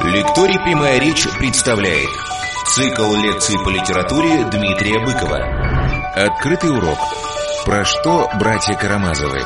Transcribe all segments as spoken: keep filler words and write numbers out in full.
Лекторий «Прямая речь» представляет цикл лекций по литературе Дмитрия Быкова. Открытый урок. Про что братья Карамазовы?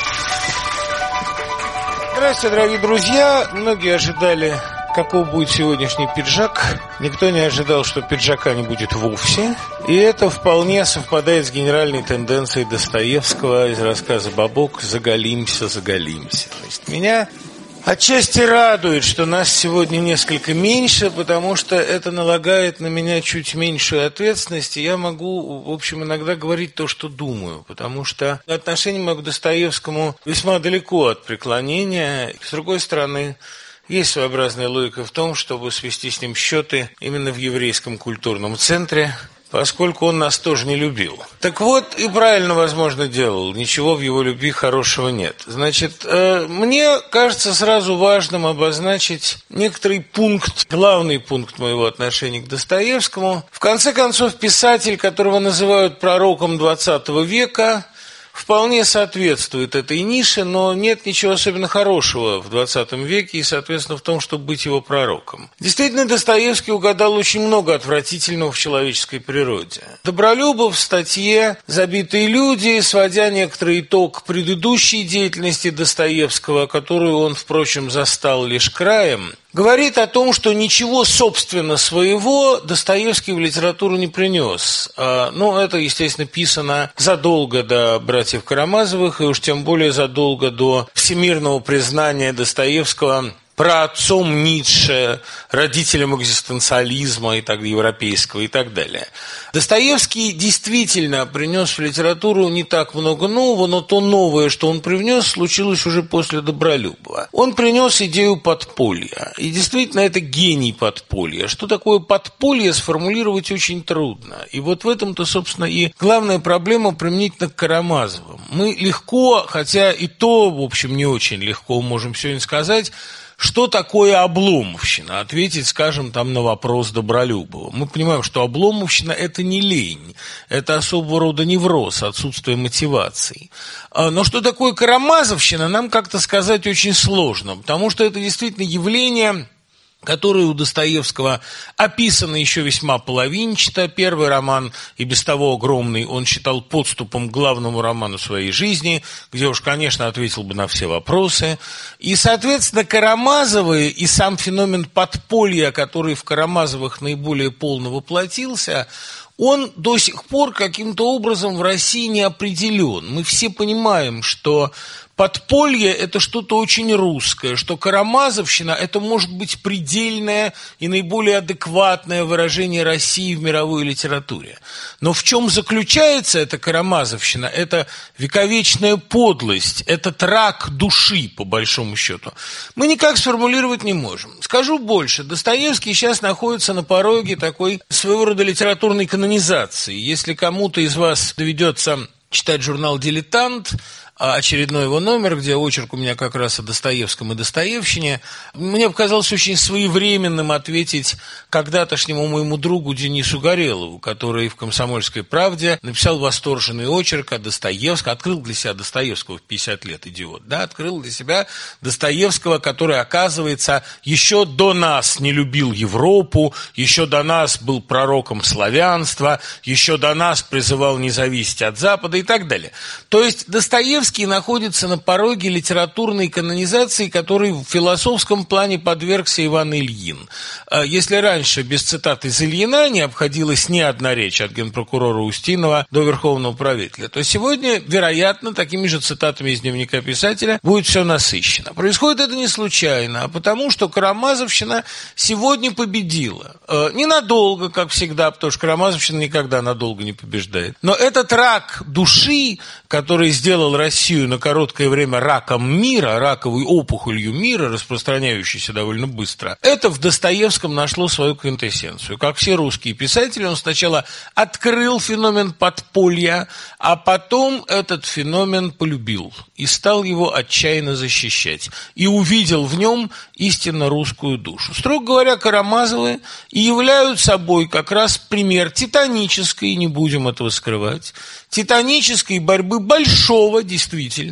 Здравствуйте, дорогие друзья. Многие ожидали, каков будет сегодняшний пиджак. Никто не ожидал, что пиджака не будет вовсе. И это вполне совпадает с генеральной тенденцией Достоевского из рассказа «Бабок» «Заголимся, заголимся». Значит, меня отчасти радует, что нас сегодня несколько меньше, потому что это налагает на меня чуть меньшую ответственность, и я могу, в общем, иногда говорить то, что думаю, потому что отношение мое к Достоевскому весьма далеко от преклонения. С другой стороны, есть своеобразная логика в том, чтобы свести с ним счеты именно в еврейском культурном центре, поскольку он нас тоже не любил. Так вот, и правильно, возможно, делал. Ничего в его любви хорошего нет. Значит, э, мне кажется сразу важным обозначить некоторый пункт, главный пункт моего отношения к Достоевскому. В конце концов, писатель, которого называют пророком двадцатого века, вполне соответствует этой нише, но нет ничего особенно хорошего в двадцатом веке и, соответственно, в том, чтобы быть его пророком. Действительно, Достоевский угадал очень много отвратительного в человеческой природе. Добролюбов в статье «Забитые люди», сводя некоторый итог предыдущей деятельности Достоевского, которую он, впрочем, застал лишь краем, говорит о том, что ничего собственно своего Достоевский в литературу не принес. Ну, это, естественно, писано задолго до братьев Карамазовых, и уж тем более задолго до всемирного признания Достоевского праотцом Ницше, родителем экзистенциализма и так, европейского и так далее. Достоевский действительно принес в литературу не так много нового, но то новое, что он привнес, случилось уже после Добролюбова. Он принес идею подполья. И действительно, это гений подполья. Что такое подполье, сформулировать очень трудно. И вот в этом-то, собственно, и главная проблема применительно к Карамазовым. Мы легко, хотя и то, в общем, не очень легко можем сегодня сказать, что такое обломовщина? Ответить, скажем, там на вопрос Добролюбова. Мы понимаем, что обломовщина – это не лень, это особого рода невроз, отсутствие мотивации. Но что такое карамазовщина, нам как-то сказать очень сложно, потому что это действительно явление, которое у Достоевского описано еще весьма половинчато. Первый роман, и без того огромный, он считал подступом к главному роману своей жизни, где уж, конечно, ответил бы на все вопросы. И, соответственно, Карамазовы и сам феномен подполья, который в Карамазовых наиболее полно воплотился, он до сих пор каким-то образом в России не определен. Мы все понимаем, что подполье – это что-то очень русское, что карамазовщина – это может быть предельное и наиболее адекватное выражение России в мировой литературе. Но в чем заключается эта карамазовщина? Это вековечная подлость, это рак души, по большому счету. Мы никак сформулировать не можем. Скажу больше, Достоевский сейчас находится на пороге такой своего рода литературной канонизации. Если кому-то из вас доведется читать журнал «Дилетант», очередной его номер, где очерк у меня как раз о Достоевском и Достоевщине, мне показалось очень своевременным ответить когда-тошнему моему другу Денису Горелову, который в «Комсомольской правде» написал восторженный очерк о Достоевском, открыл для себя Достоевского в пятьдесят лет, идиот, да, открыл для себя Достоевского, который, оказывается, еще до нас не любил Европу, еще до нас был пророком славянства, еще до нас призывал не зависеть от Запада и так далее. То есть Достоевский находится на пороге литературной канонизации, которой в философском плане подвергся Иван Ильин. Если раньше без цитат из Ильина не обходилась ни одна речь от генпрокурора Устинова до верховного правителя, то сегодня, вероятно, такими же цитатами из дневника писателя будет все насыщено. Происходит это не случайно, а потому, что карамазовщина сегодня победила. Ненадолго, как всегда, потому что карамазовщина никогда надолго не побеждает. Но этот рак души, который сделал Россию Россию на короткое время раком мира, раковой опухолью мира, распространяющейся довольно быстро, это в Достоевском нашло свою квинтэссенцию. Как все русские писатели, он сначала открыл феномен подполья, а потом этот феномен полюбил и стал его отчаянно защищать. И увидел в нем истинно русскую душу. Строго говоря, Карамазовы и являют собой как раз пример титанической, не будем этого скрывать, титанической борьбы большого, действительно,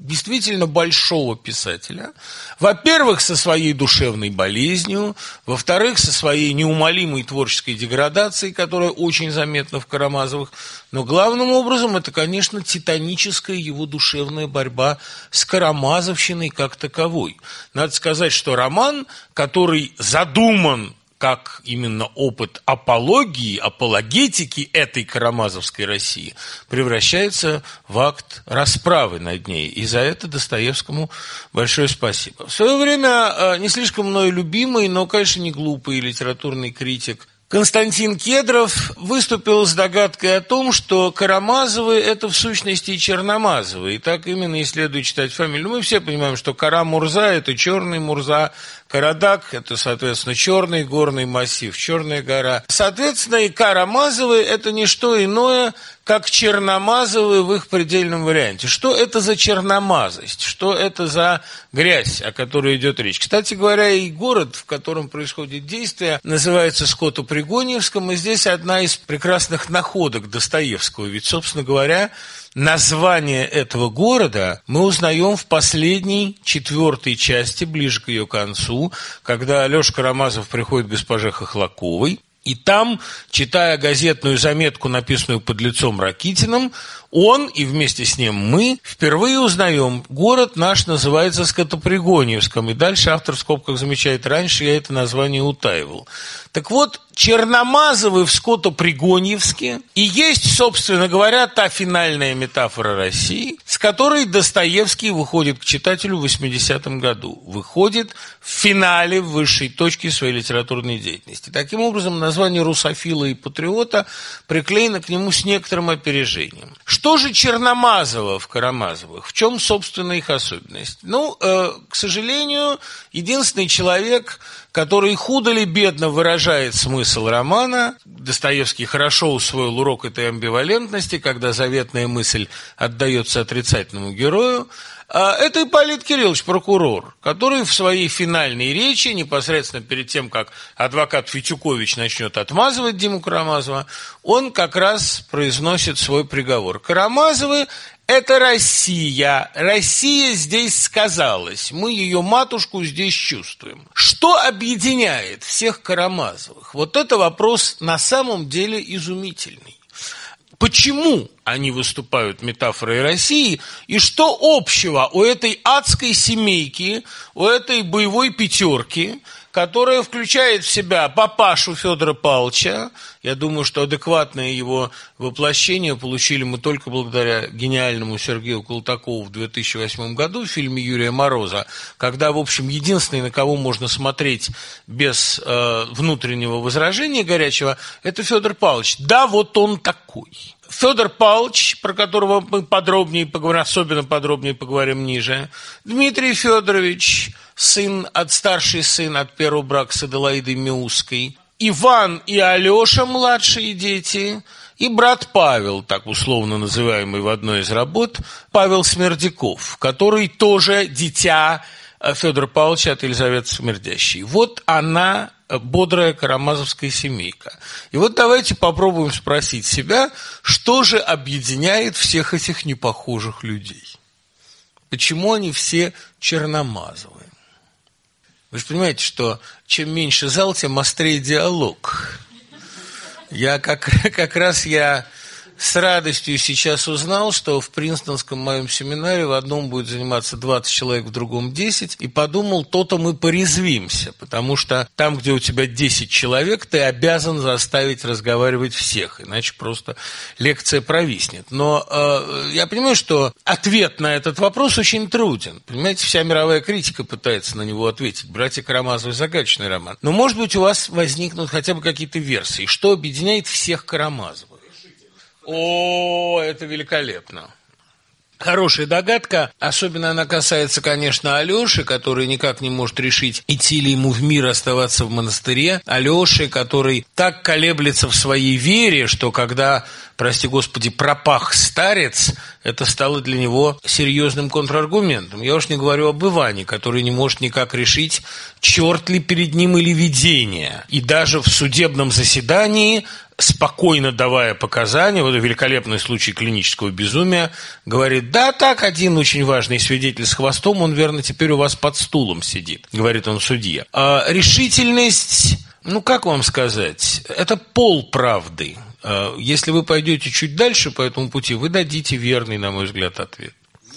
действительно большого писателя. Во-первых, со своей душевной болезнью, во-вторых, со своей неумолимой творческой деградацией, которая очень заметна в Карамазовых. Но главным образом это, конечно, титаническая его душевная борьба с карамазовщиной как таковой. Надо сказать, что роман, который задуман как именно опыт апологии, апологетики этой карамазовской России, превращается в акт расправы над ней. И за это Достоевскому большое спасибо. В свое время не слишком мною любимый, но, конечно, не глупый литературный критик Константин Кедров выступил с догадкой о том, что Карамазовы – это в сущности Черномазовы. И так именно и следует читать фамилию. Мы все понимаем, что Кара-Мурза – это черный Мурза, Карадак – это, соответственно, черный горный массив, черная гора. Соответственно, и Карамазовы – это не что иное, как Черномазовы в их предельном варианте. Что это за черномазость? Что это за грязь, о которой идет речь? Кстати говоря, и город, в котором происходит действие, называется Скотопригоньевском, и здесь одна из прекрасных находок Достоевского. Ведь, собственно говоря, название этого города мы узнаем в последней, четвертой части, ближе к ее концу, когда Алеша Карамазов приходит к госпоже Хохлаковой. И там, читая газетную заметку, написанную подлецом Ракитиным, он и вместе с ним мы впервые узнаем, город наш называется Скотопригоньевском. И дальше автор в скобках замечает, раньше я это название утаивал. Так вот, Черномазовы в Скотопригоньевске и есть, собственно говоря, та финальная метафора России, с которой Достоевский выходит к читателю в восьмидесятом году. Выходит в финале, в высшей точке своей литературной деятельности. Таким образом, название русофила и патриота приклеено к нему с некоторым опережением. Что же Черномазово в Карамазовых? В чем, собственно, их особенность? Ну, э, к сожалению, единственный человек, который худо ли бедно выражает смысл романа. Достоевский хорошо усвоил урок этой амбивалентности, когда заветная мысль отдается отрицательному герою. Это Ипполит Кириллович, прокурор, который в своей финальной речи, непосредственно перед тем, как адвокат Фетюкович начнет отмазывать Диму Карамазова, он как раз произносит свой приговор. Карамазовы – это Россия. Россия здесь сказалась. Мы ее матушку здесь чувствуем. Что объединяет всех Карамазовых? Вот это вопрос на самом деле изумительный. Почему они выступают метафорой России, и что общего у этой адской семейки, у этой боевой пятерки, которая включает в себя папашу Федора Павловича. Я думаю, что адекватное его воплощение получили мы только благодаря гениальному Сергею Колтакову в две тысячи восьмом году в фильме Юрия Мороза, когда, в общем, единственный, на кого можно смотреть без э, внутреннего возражения горячего, это Федор Павлович. Да, вот он такой. Федор Павлович, про которого мы подробнее поговорим, особенно подробнее поговорим ниже. Дмитрий Федорович, сын от старший сын от первого брака с Аделаидой Миусской. Иван и Алеша, младшие дети. И брат Павел, так условно называемый в одной из работ, Павел Смердяков, который тоже дитя Федора Павловича от Елизаветы Смердящей. Вот она, бодрая карамазовская семейка. И вот давайте попробуем спросить себя, что же объединяет всех этих непохожих людей? Почему они все черномазовые? Вы же понимаете, что чем меньше зал, тем острее диалог. Я как, как раз я с радостью сейчас узнал, что в Принстонском моем семинаре в одном будет заниматься двадцать человек, в другом десять, и подумал, то-то мы порезвимся, потому что там, где у тебя десять человек, ты обязан заставить разговаривать всех, иначе просто лекция провиснет. Но э, я понимаю, что ответ на этот вопрос очень труден. Понимаете, вся мировая критика пытается на него ответить. «Братья Карамазовы» – загадочный роман. Но, может быть, у вас возникнут хотя бы какие-то версии, что объединяет всех Карамазовых. О, это великолепно. Хорошая догадка, особенно она касается, конечно, Алеши, который никак не может решить, идти ли ему в мир, оставаться в монастыре. Алеши, который так колеблется в своей вере, что когда, прости господи, пропах старец, это стало для него серьезным контраргументом. Я уж не говорю об Иване, который не может никак решить, черт ли перед ним или видение. И даже в судебном заседании спокойно давая показания, вот великолепный случай клинического безумия, говорит: да, так, один очень важный свидетель с хвостом, он, верно, теперь у вас под стулом сидит, говорит он судье. А решительность, ну, как вам сказать, это полправды. Если вы пойдете чуть дальше по этому пути, вы дадите верный, на мой взгляд, ответ.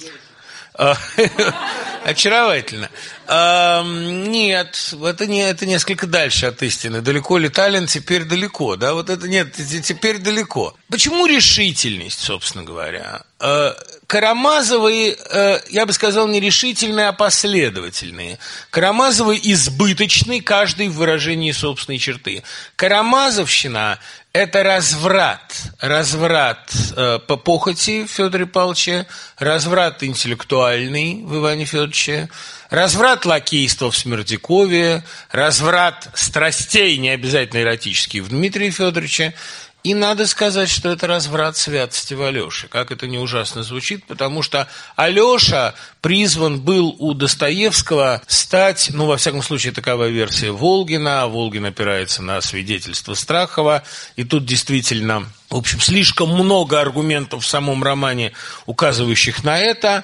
Очаровательно. А, нет, это, не, это несколько дальше от истины. Далеко ли Таллин, теперь далеко. Да? Вот это нет, теперь далеко. Почему решительность, собственно говоря? А, Карамазовы, а, я бы сказал, не решительные, а последовательные. Карамазовы избыточны, каждый в выражении собственной черты. Карамазовщина – это разврат, разврат э, по похоти Федора Павловича, разврат интеллектуальный в Иване Федоровиче, разврат лакейства в Смердякове, разврат страстей, не обязательно эротических, в Дмитрия Федоровича. И надо сказать, что это разврат святости в Алёше. Как это не ужасно звучит, потому что Алёша призван был у Достоевского стать, ну, во всяком случае, такова версия Волгина, а Волгин опирается на свидетельство Страхова, и тут действительно, в общем, слишком много аргументов в самом романе, указывающих на это.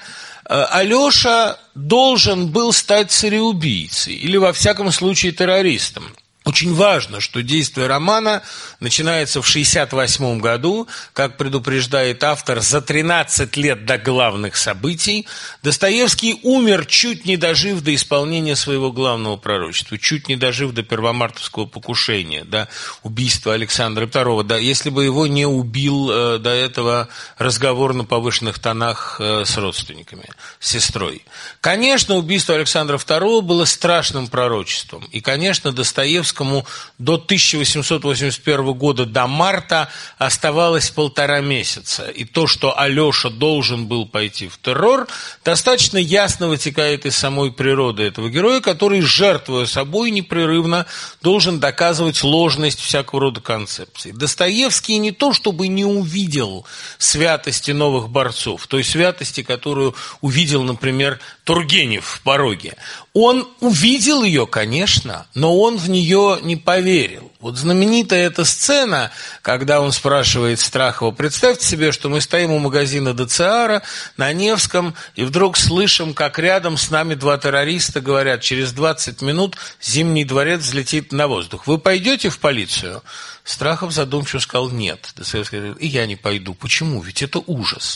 Алёша должен был стать цареубийцей, или, во всяком случае, террористом. Очень важно, что действие романа начинается в шестьдесят восьмом году, как предупреждает автор, за тринадцать лет до главных событий. Достоевский умер, чуть не дожив до исполнения своего главного пророчества, чуть не дожив до первомартовского покушения, до убийства Александра второго. Да, если бы его не убил э, до этого разговор на повышенных тонах э, с родственниками, с сестрой. Конечно, убийство Александра второго было страшным пророчеством. И, конечно, Достоевский до тысяча восемьсот восемьдесят первого года, до марта, оставалось полтора месяца. И то, что Алеша должен был пойти в террор, достаточно ясно вытекает из самой природы этого героя, который, жертвуя собой непрерывно, должен доказывать ложность всякого рода концепций. Достоевский не то, чтобы не увидел святости новых борцов, той святости, которую увидел, например, Тургенев в «Пороге». Он увидел ее, конечно, но он в нее не поверил. Вот знаменитая эта сцена, когда он спрашивает Страхова: представьте себе, что мы стоим у магазина ДЦАРа на Невском, и вдруг слышим, как рядом с нами два террориста говорят: через двадцать минут Зимний дворец взлетит на воздух. Вы пойдете в полицию? Страхов задумчиво сказал: нет. Достоевский говорит: и я не пойду. Почему? Ведь это ужас.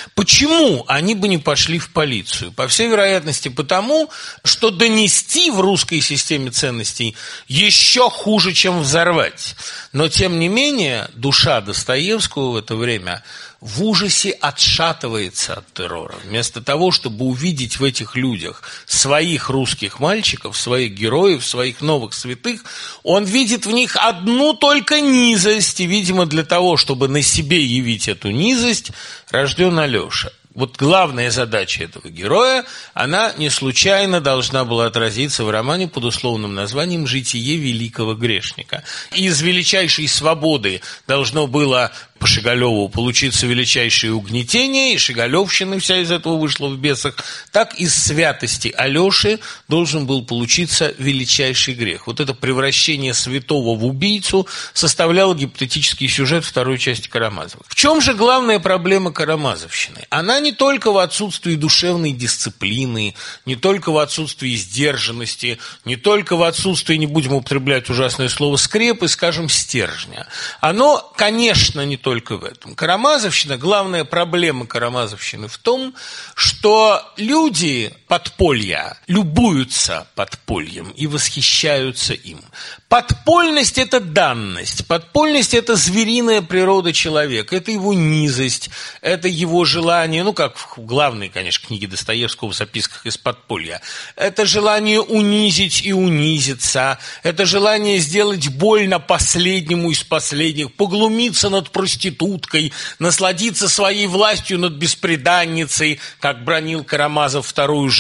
Почему они бы не пошли в полицию? По всей вероятности потому, что донести в русской системе ценностей еще хуже, чем взорвать. Но, тем не менее, душа Достоевского в это время в ужасе отшатывается от террора. Вместо того, чтобы увидеть в этих людях своих русских мальчиков, своих героев, своих новых святых, он видит в них одну только низость. И, видимо, для того, чтобы на себе явить эту низость, рожден Алеша. Вот главная задача этого героя, она не случайно должна была отразиться в романе под условным названием «Житие великого грешника». Из величайшей свободы должно было по Шигалеву получиться величайшее угнетение, и Шигалевщина вся из этого вышла в бесах, так из святости Алеши должен был получиться величайший грех. Вот это превращение святого в убийцу составляло гипотетический сюжет второй части Карамазова. В чем же главная проблема карамазовщины? Она не только в отсутствии душевной дисциплины, не только в отсутствии сдержанности, не только в отсутствии, не будем употреблять ужасное слово, скрепы, скажем, стержня. Оно, конечно, не только только в этом. Карамазовщина, главная проблема карамазовщины в том, что люди подполья любуются подпольем и восхищаются им. Подпольность – это данность, подпольность – это звериная природа человека, это его низость, это его желание, ну, как в главной, конечно, книге Достоевского в «Записках из подполья», это желание унизить и унизиться, это желание сделать больно последнему из последних, поглумиться над проституткой, насладиться своей властью над бесприданницей, как бранил Карамазов вторую жену,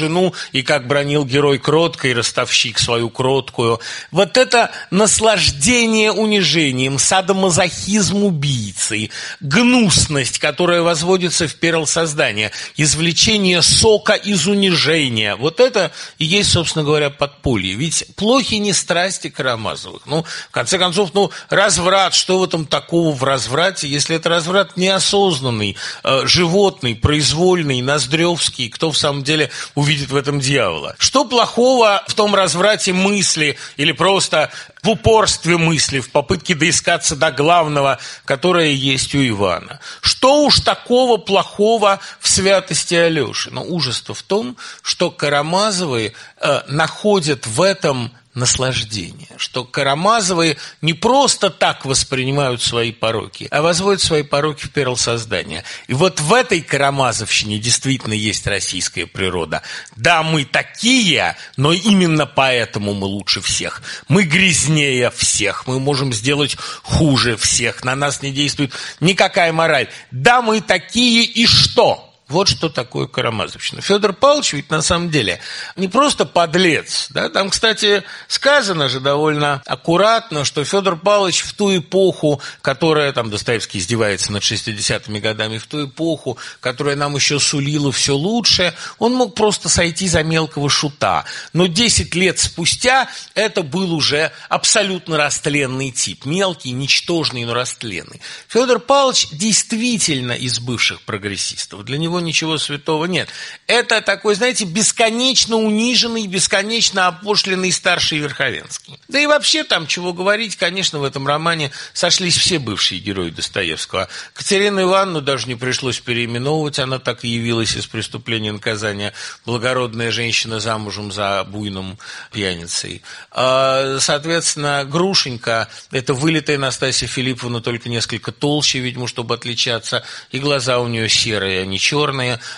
жену, и как бранил герой кроткой, ростовщик свою кроткую. Вот это наслаждение унижением, садомазохизм убийцы, гнусность, которая возводится в перл создания, извлечение сока из унижения. Вот это и есть, собственно говоря, подполье. Ведь плохи не страсти Карамазовых. Ну, в конце концов, ну, разврат, что в этом такого в разврате, если это разврат неосознанный, э, животный, произвольный, ноздревский, кто в самом деле увидит в этом дьявола? Что плохого в том разврате мысли или просто в упорстве мысли, в попытке доискаться до главного, которое есть у Ивана? Что уж такого плохого в святости Алеши? Но ужас-то в том, что Карамазовы э, находят в этом наслаждение, что Карамазовы не просто так воспринимают свои пороки, а возводят свои пороки в перл создания. И вот в этой карамазовщине действительно есть российская природа. Да, мы такие, но именно поэтому мы лучше всех. Мы грязнее всех, мы можем сделать хуже всех, на нас не действует никакая мораль. Да, мы такие, и что? Вот что такое карамазовщина. Федор Павлович ведь на самом деле не просто подлец. Да? Там, кстати, сказано же довольно аккуратно, что Федор Павлович в ту эпоху, которая, там Достоевский издевается над шестидесятыми годами, в ту эпоху, которая нам еще сулила все лучшее, он мог просто сойти за мелкого шута. Но десять лет спустя это был уже абсолютно растленный тип. Мелкий, ничтожный, но растленный. Федор Павлович действительно из бывших прогрессистов. Для него ничего святого нет. Это такой, знаете, бесконечно униженный, бесконечно опошленный старший Верховенский. Да и вообще там, чего говорить, конечно, в этом романе сошлись все бывшие герои Достоевского. Катерину Ивановну даже не пришлось переименовывать, она так и явилась из «Преступления и наказания», благородная женщина замужем за буйным пьяницей. Соответственно, Грушенька, это вылитая Настасья Филипповна, только несколько толще, видимо, чтобы отличаться, и глаза у нее серые, а не черные.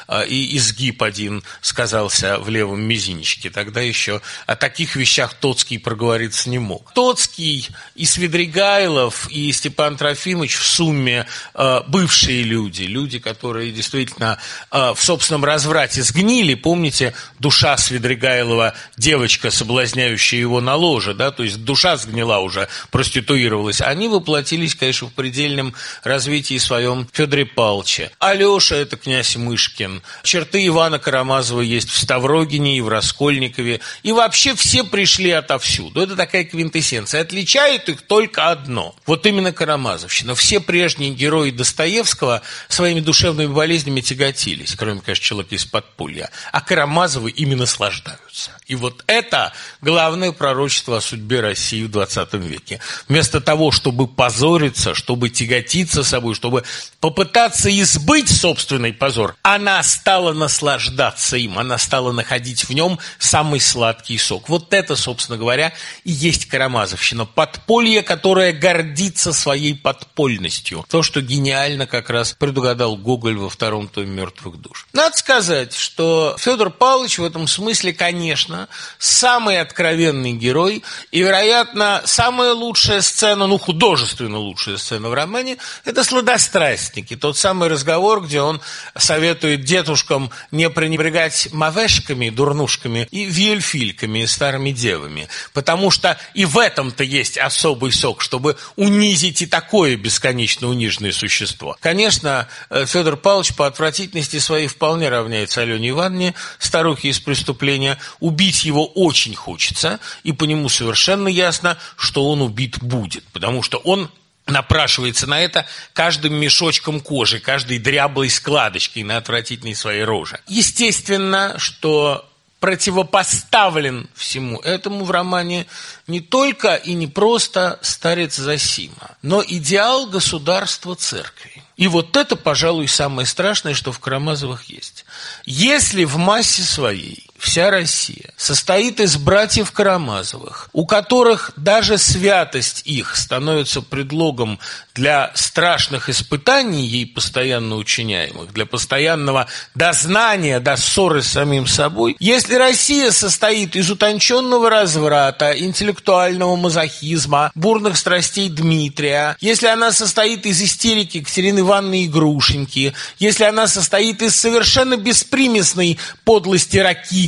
И изгиб один сказался в левом мизинчике. Тогда еще о таких вещах Тоцкий проговориться не мог. Тоцкий и Свидригайлов, и Степан Трофимович в сумме бывшие люди, люди, которые действительно в собственном разврате сгнили. Помните, душа Свидригайлова, девочка, соблазняющая его на ложе, да, то есть душа сгнила уже, проституировалась. Они воплотились, конечно, в предельном развитии своем Федоре Павловиче. Алеша – это князь Мышкин. Черты Ивана Карамазова есть в Ставрогине и в Раскольникове. И вообще все пришли отовсюду. Это такая квинтэссенция. Отличает их только одно. Вот именно карамазовщина. Все прежние герои Достоевского своими душевными болезнями тяготились. Кроме, конечно, человека из подполья. А Карамазовы ими наслаждаются. И вот это главное пророчество о судьбе России в двадцатом веке. Вместо того, чтобы позориться, чтобы тяготиться собой, чтобы попытаться избыть собственный позор, она стала наслаждаться им, она стала находить в нем самый сладкий сок. Вот это, собственно говоря, и есть карамазовщина. Подполье, которое гордится своей подпольностью. То, что гениально как раз предугадал Гоголь во втором томе «Мертвых душ». Надо сказать, что Федор Павлович в этом смысле, конечно, самый откровенный герой, и, вероятно, самая лучшая сцена, ну, художественно лучшая сцена в романе, это «Сладострастники». Тот самый разговор, где он советует дедушкам не пренебрегать мавешками, дурнушками и виельфильками, старыми девами, потому что и в этом-то есть особый сок, чтобы унизить и такое бесконечно униженное существо. Конечно, Федор Павлович по отвратительности своей вполне равняется Алене Ивановне, старухе из «Преступления». Убить его очень хочется, и по нему совершенно ясно, что он убит будет, потому что он напрашивается на это каждым мешочком кожи, каждой дряблой складочкой на отвратительной своей роже. Естественно, что противопоставлен всему этому в романе не только и не просто старец Зосима, но идеал государства церкви. И вот это, пожалуй, самое страшное, что в Карамазовых есть. Если в массе своей вся Россия состоит из братьев Карамазовых, у которых даже святость их становится предлогом для страшных испытаний, ей постоянно учиняемых, для постоянного дознания, до ссоры с самим собой, если Россия состоит из утонченного разврата, интеллектуального мазохизма, бурных страстей Дмитрия, если она состоит из истерики Катерины Ивановны и Грушеньки, если она состоит из совершенно беспримесной подлости Ракитина,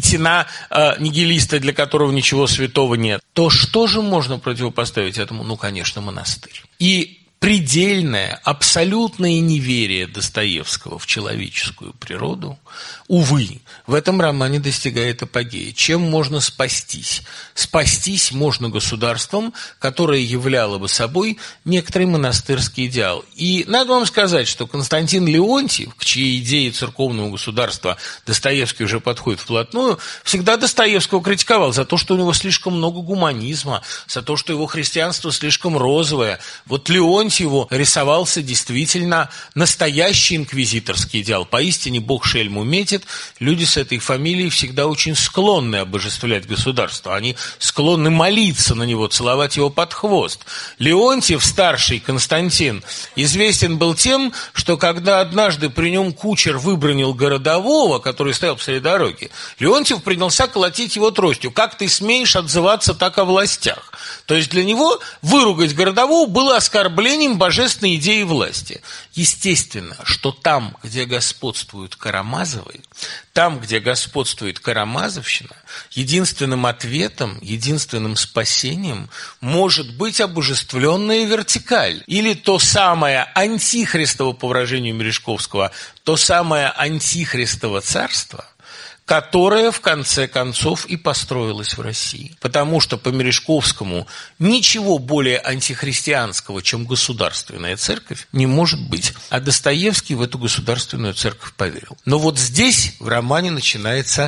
выйти на э, нигилиста, для которого ничего святого нет, то что же можно противопоставить этому? Ну, конечно, монастырь. И предельное, абсолютное неверие Достоевского в человеческую природу, увы, в этом романе достигает апогея. Чем можно спастись? Спастись можно государством, которое являло бы собой некоторый монастырский идеал. И надо вам сказать, что Константин Леонтьев, к чьей идее церковного государства Достоевский уже подходит вплотную, всегда Достоевского критиковал за то, что у него слишком много гуманизма, за то, что его христианство слишком розовое. Вот Леонтьеву рисовался действительно настоящий инквизиторский идеал. Поистине Бог шельму метит. Люди с этой фамилией всегда очень склонны обожествлять государство. Они склонны молиться на него, целовать его под хвост. Леонтьев, старший Константин, известен был тем, что когда однажды при нем кучер выбранил городового, который стоял посреди дороги, Леонтьев принялся колотить его тростью. Как ты смеешь отзываться так о властях? То есть для него выругать городового было оскорблением божественной идеи власти. Естественно, что там, где господствуют Карамазовы, там, где господствует карамазовщина, единственным ответом, единственным спасением может быть обожествленная вертикаль. Или то самое антихристово, по выражению Мережковского, то самое антихристово царство, которая в конце концов и построилась в России. Потому что по Мережковскому ничего более антихристианского, чем государственная церковь, не может быть. А Достоевский в эту государственную церковь поверил. Но вот здесь в романе начинается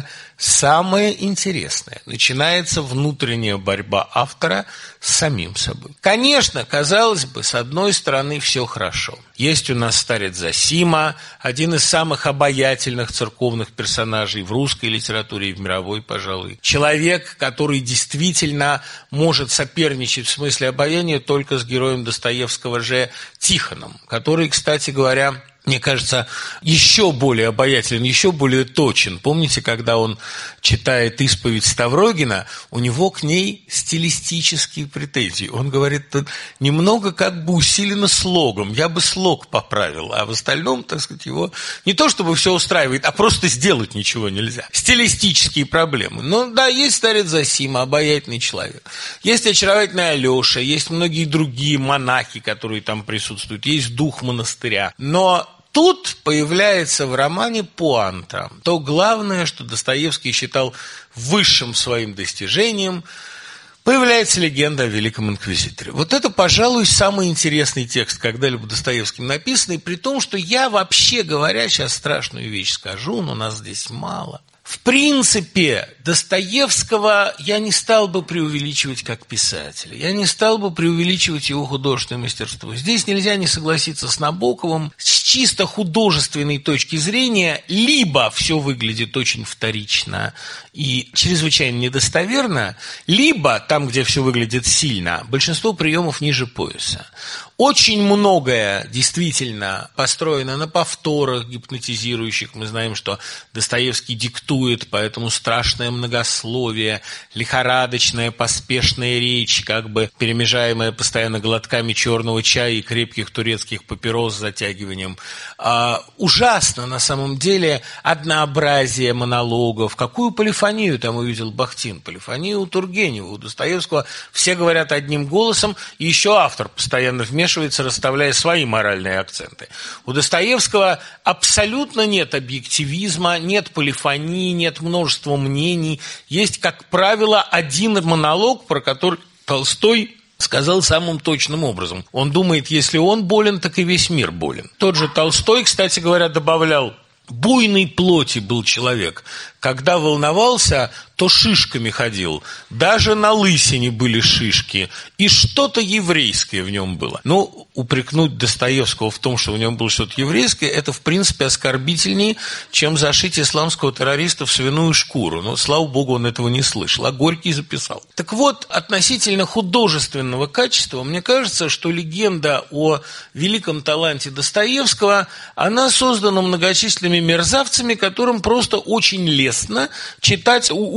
самое интересное. Начинается внутренняя борьба автора с самим собой. Конечно, казалось бы, с одной стороны, все хорошо. Есть у нас старец Зосима, один из самых обаятельных церковных персонажей в русской литературе и в мировой, пожалуй. Человек, который действительно может соперничать в смысле обаяния только с героем Достоевского же Тихоном, который, кстати говоря, мне кажется, еще более обаятелен, еще более точен. Помните, когда он читает исповедь Ставрогина, у него к ней стилистические претензии. Он говорит, тут немного как бы усилено слогом. Я бы слог поправил, а в остальном, так сказать, его не то чтобы все устраивает, а просто сделать ничего нельзя. Стилистические проблемы. Ну да, есть старец Зосима, обаятельный человек. Есть очаровательный Алеша, есть многие другие монахи, которые там присутствуют. Есть дух монастыря. Но тут появляется в романе пуанта. То главное, что Достоевский считал высшим своим достижением, появляется легенда о Великом Инквизиторе. Вот это, пожалуй, самый интересный текст, когда-либо Достоевским написанный, при том, что я, вообще говоря, сейчас страшную вещь скажу, но нас здесь мало. В принципе, Достоевского я не стал бы преувеличивать как писателя, я не стал бы преувеличивать его художественное мастерство. Здесь нельзя не согласиться с Набоковым. С чисто художественной точки зрения, либо все выглядит очень вторично и чрезвычайно недостоверно, либо, там, где все выглядит сильно, большинство приемов ниже пояса. Очень многое действительно построено на повторах гипнотизирующих. Мы знаем, что Достоевский диктует, поэтому страшное многословие, лихорадочная, поспешная речь, как бы перемежаемая постоянно глотками черного чая и крепких турецких папирос с затягиванием. А, ужасно, на самом деле, однообразие монологов. Какую полифонию там увидел Бахтин? Полифонию у Тургенева, у Достоевского. Все говорят одним голосом, и еще автор постоянно вмешивается, расставляя свои моральные акценты. У Достоевского абсолютно нет объективизма, нет полифонии, нет множества мнений. Есть, как правило, один монолог, про который Толстой сказал самым точным образом. Он думает, если он болен, так и весь мир болен. Тот же Толстой, кстати говоря, добавлял: буйной плоти был человек. Когда волновался, то шишками ходил. Даже на лысине были шишки. И что-то еврейское в нем было. Ну, упрекнуть Достоевского в том, что в нем было что-то еврейское, это, в принципе, оскорбительнее, чем зашить исламского террориста в свиную шкуру. Но, слава богу, он этого не слышал. А Горький записал. Так вот, относительно художественного качества, мне кажется, что легенда о великом таланте Достоевского, она создана многочисленными мерзавцами, которым просто очень лестно читать у, у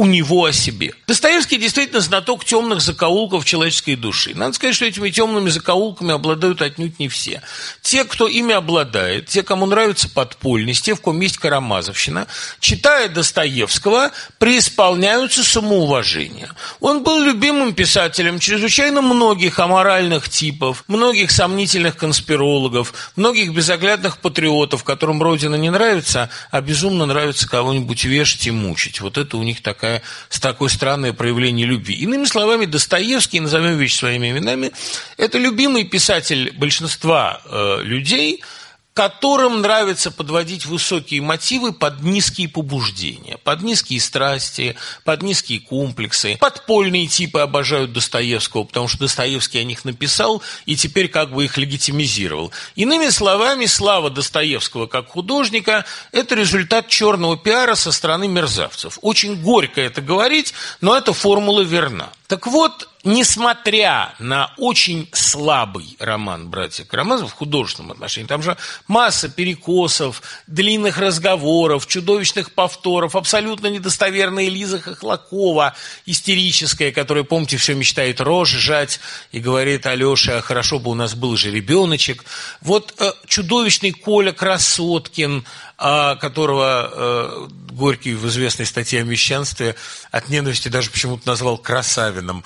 него о себе. Достоевский действительно знаток темных закоулков человеческой души. Надо сказать, что этими темными закоулками обладают отнюдь не все. Те, кто ими обладает, те, кому нравится подпольность, те, в ком есть карамазовщина, читая Достоевского, преисполняются самоуважения. Он был любимым писателем чрезвычайно многих аморальных типов, многих сомнительных конспирологов, многих безоглядных патриотов, которым Родина не нравится, а безумно нравится кого-нибудь вешать и мучить. Вот это у них такая, такое странное проявление любви. Иными словами, Достоевский, назовем вещи своими именами, это любимый писатель большинства э, людей, которым нравится подводить высокие мотивы под низкие побуждения, под низкие страсти, под низкие комплексы. Подпольные типы обожают Достоевского, потому что Достоевский о них написал и теперь как бы их легитимизировал. Иными словами, слава Достоевского как художника – это результат черного пиара со стороны мерзавцев. Очень горько это говорить, но эта формула верна. Так вот, несмотря на очень слабый роман «Братьев Карамазовых» в художественном отношении, там же масса перекосов, длинных разговоров, чудовищных повторов, абсолютно недостоверная Лиза Хохлакова, истерическая, которая, помните, все мечтает рожь жать и говорит: Алеша, а хорошо бы у нас был же ребеночек. Вот э, чудовищный Коля Красоткин, э, которого э, Горький в известной статье о мещанстве от ненависти даже почему-то назвал красавином.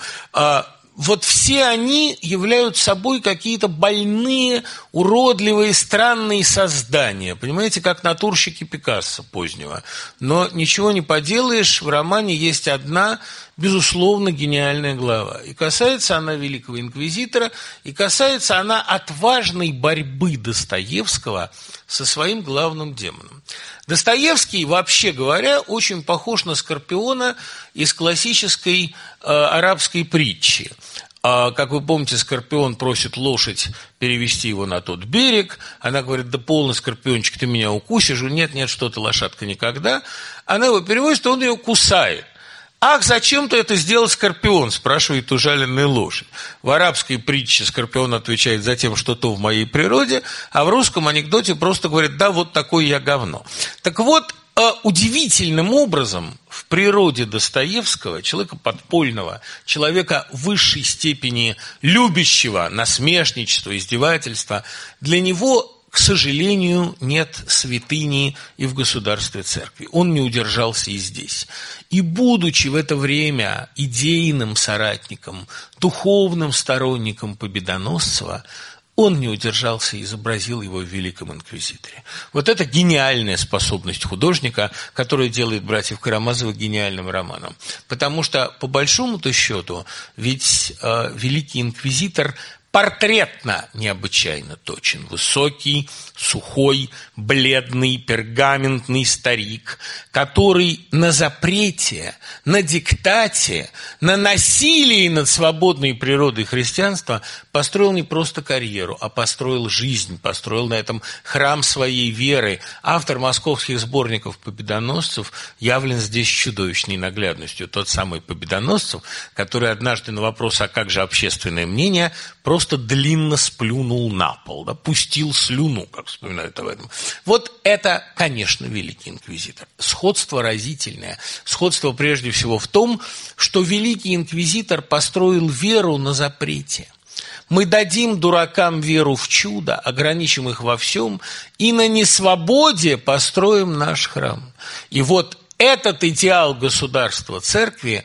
Вот все они являются собой какие-то больные, уродливые, странные создания. Понимаете, как натурщики Пикассо позднего. Но ничего не поделаешь, в романе есть одна, безусловно, гениальная глава. И касается она Великого Инквизитора, и касается она отважной борьбы Достоевского со своим главным демоном. Достоевский, вообще говоря, очень похож на Скорпиона из классической э, арабской притчи. А, как вы помните, Скорпион просит лошадь перевести его на тот берег. Она говорит: да полно, Скорпиончик, ты меня укусишь. Нет, нет, что ты, лошадка, никогда. Она его перевозит, он ее кусает. «Ах, зачем ты это сделал, Скорпион?» – спрашивает ужаленная лошадь. В арабской притче Скорпион отвечает: затем, что то в моей природе, а в русском анекдоте просто говорит: да, вот такое я говно. Так вот, удивительным образом в природе Достоевского, человека подпольного, человека высшей степени любящего насмешничества, издевательства, для него, к сожалению, нет святыни и в государстве церкви. Он не удержался и здесь. И будучи в это время идейным соратником, духовным сторонником Победоносцева, он не удержался и изобразил его в Великом Инквизиторе. Вот это гениальная способность художника, которая делает «Братьев Карамазовых» гениальным романом. Потому что, по большому-то счету, ведь э, Великий Инквизитор портретно необычайно точен. Высокий, сухой, бледный, пергаментный старик, который на запрете, на диктате, на насилии над свободной природой христианства построил не просто карьеру, а построил жизнь, построил на этом храм своей веры. Автор московских сборников победоносцев явлен здесь чудовищной наглядностью. Тот самый Победоносцев, который однажды на вопрос: а как же общественное мнение, просто длинно сплюнул на пол, да, пустил слюну, как вспоминают об этом. Вот это, конечно, Великий Инквизитор. Сходство разительное. Сходство прежде всего в том, что Великий Инквизитор построил веру на запрете. Мы дадим дуракам веру в чудо, ограничим их во всем, и на несвободе построим наш храм. И вот этот идеал государства церкви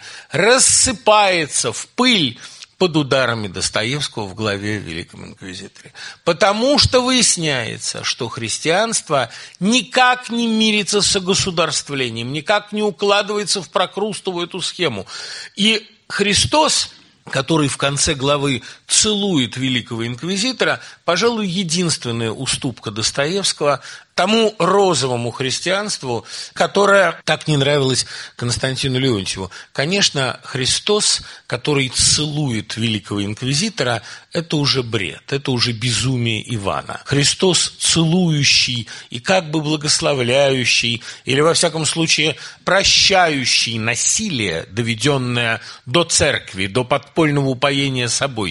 рассыпается в пыль под ударами Достоевского в главе о Великом Инквизиторе. Потому что выясняется, что христианство никак не мирится с огосударствлением, никак не укладывается в прокрустовую эту схему. И Христос, который в конце главы целует Великого Инквизитора, пожалуй, единственная уступка Достоевского тому розовому христианству, которое так не нравилось Константину Леонтьеву. Конечно, Христос, который целует Великого Инквизитора, это уже бред, это уже безумие Ивана. Христос, целующий и как бы благословляющий, или во всяком случае прощающий насилие, доведенное до церкви, до подпольного упоения собой,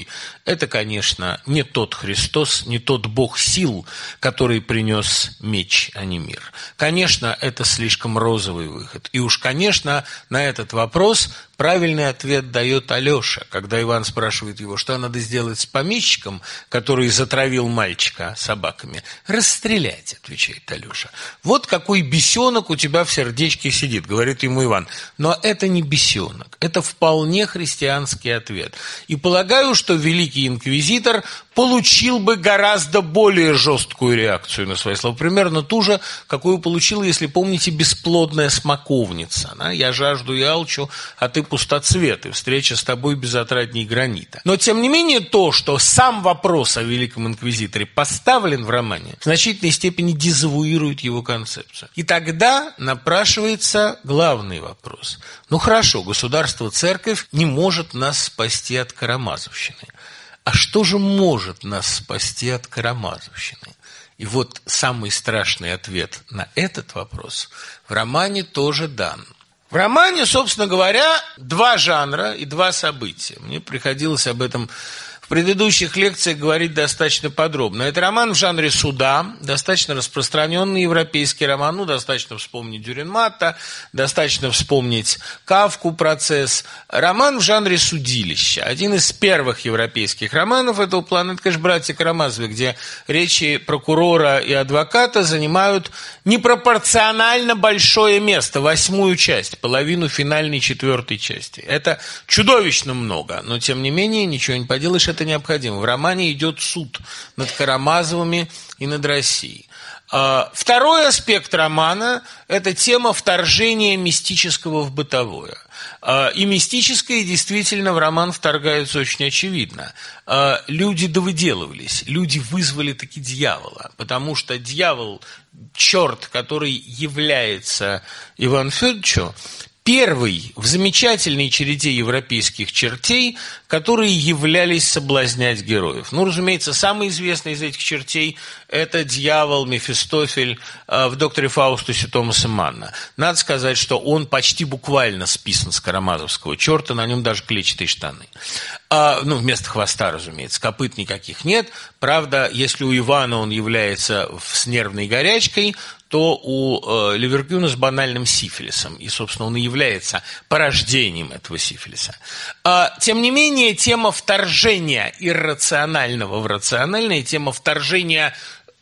это, конечно, не тот Христос, не тот Бог сил, который принес меч, а не мир. Конечно, это слишком розовый выход. И уж, конечно, на этот вопрос правильный ответ дает Алеша, когда Иван спрашивает его, что надо сделать с помещиком, который затравил мальчика собаками. «Расстрелять», — отвечает Алеша. «Вот какой бесенок у тебя в сердечке сидит», — говорит ему Иван. Но это не бесенок, это вполне христианский ответ. И полагаю, что великий инквизитор получил бы гораздо более жесткую реакцию на свои слова. Примерно ту же, какую получила, если помните, бесплодная смоковница. Да? «Я жажду и алчу, а ты пустоцвет, и встреча с тобой безотрадней гранита». Но, тем не менее, то, что сам вопрос о великом инквизиторе поставлен в романе, в значительной степени дезавуирует его концепцию. И тогда напрашивается главный вопрос. Ну хорошо, государство-церковь не может нас спасти от карамазовщины. А что же может нас спасти от карамазовщины? И вот самый страшный ответ на этот вопрос в романе тоже дан. В романе, собственно говоря, два жанра и два события. Мне приходилось об этом в предыдущих лекциях говорить достаточно подробно. Это роман в жанре суда, достаточно распространенный европейский роман. Ну, достаточно вспомнить Дюрренматта, достаточно вспомнить Кафку «Процесс». Роман в жанре судилища. Один из первых европейских романов этого плана, это, конечно, «Братья Карамазовы», где речи прокурора и адвоката занимают непропорционально большое место, восьмую часть, половину финальной четвертой части. Это чудовищно много, но, тем не менее, ничего не поделаешь, это необходимо. В романе идет суд над Карамазовыми и над Россией. Второй аспект романа – это тема вторжения мистического в бытовое. И мистическое действительно в роман вторгается очень очевидно. Люди довыделывались, люди вызвали таки дьявола, потому что дьявол, черт, который является Ивану Федоровичу, первый в замечательной череде европейских чертей, которые являлись соблазнять героев. Ну, разумеется, самый известный из этих чертей – это дьявол Мефистофель в «Докторе Фаустусе» Томаса Манна. Надо сказать, что он почти буквально списан с карамазовского черта, на нем даже клетчатые штаны. А, ну, вместо хвоста, разумеется, копыт никаких нет. Правда, если у Ивана он является с нервной горячкой, то у э, Ливеркюна с банальным сифилисом. И, собственно, он и является порождением этого сифилиса. А, тем не менее, тема вторжения иррационального в рациональное, тема вторжения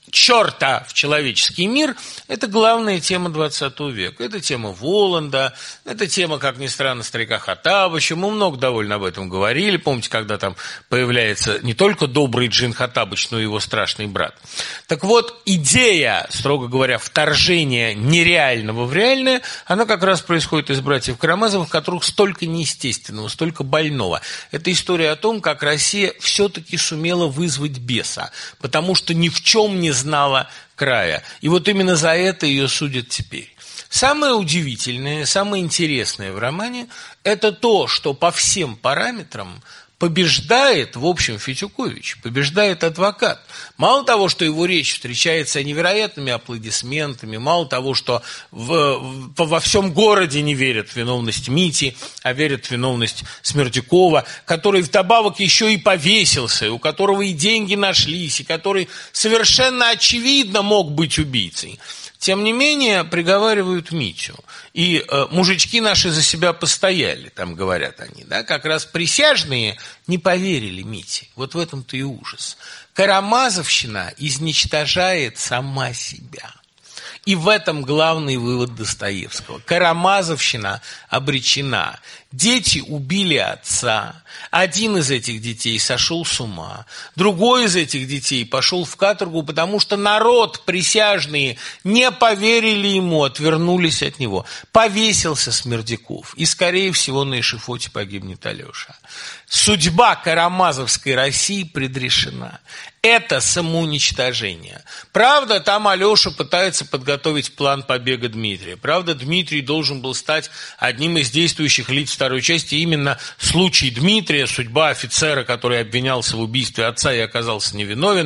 черта в человеческий мир – это главная тема двадцатого века. Это тема Воланда, это тема, как ни странно, старика Хоттабыча. Мы много довольно об этом говорили. Помните, когда там появляется не только добрый Джин Хоттабыч, но и его страшный брат. Так вот, идея, строго говоря, вторжения нереального в реальное, она как раз происходит из братьев Карамазовых, в которых столько неестественного, столько больного. Это история о том, как Россия все-таки сумела вызвать беса, потому что ни в чем не знала края. И вот именно за это ее судят теперь. Самое удивительное, самое интересное в романе – это то, что по всем параметрам побеждает, в общем, Фетюкович, побеждает адвокат. Мало того, что его речь встречается невероятными аплодисментами, мало того, что в, в, во всем городе не верят в виновность Мити, а верят в виновность Смердюкова, который вдобавок еще и повесился, у которого и деньги нашлись, и который совершенно очевидно мог быть убийцей. Тем не менее, приговаривают Митю. И э, мужички наши за себя постояли, там говорят они. Да? Как раз присяжные не поверили Мите. Вот в этом-то и ужас. Карамазовщина изничтожает сама себя. И в этом главный вывод Достоевского. Карамазовщина обречена. Дети убили отца. Один из этих детей сошел с ума. Другой из этих детей пошел в каторгу, потому что народ, присяжные, не поверили ему, отвернулись от него. Повесился Смердяков. И, скорее всего, на эшафоте погибнет Алеша. Судьба карамазовской России предрешена. Это самоуничтожение. Правда, там Алеша пытается подготовить план побега Дмитрия. Правда, Дмитрий должен был стать одним из действующих лиц второй части. Именно случай Дмитрия, судьба офицера, который обвинялся в убийстве отца и оказался невиновен,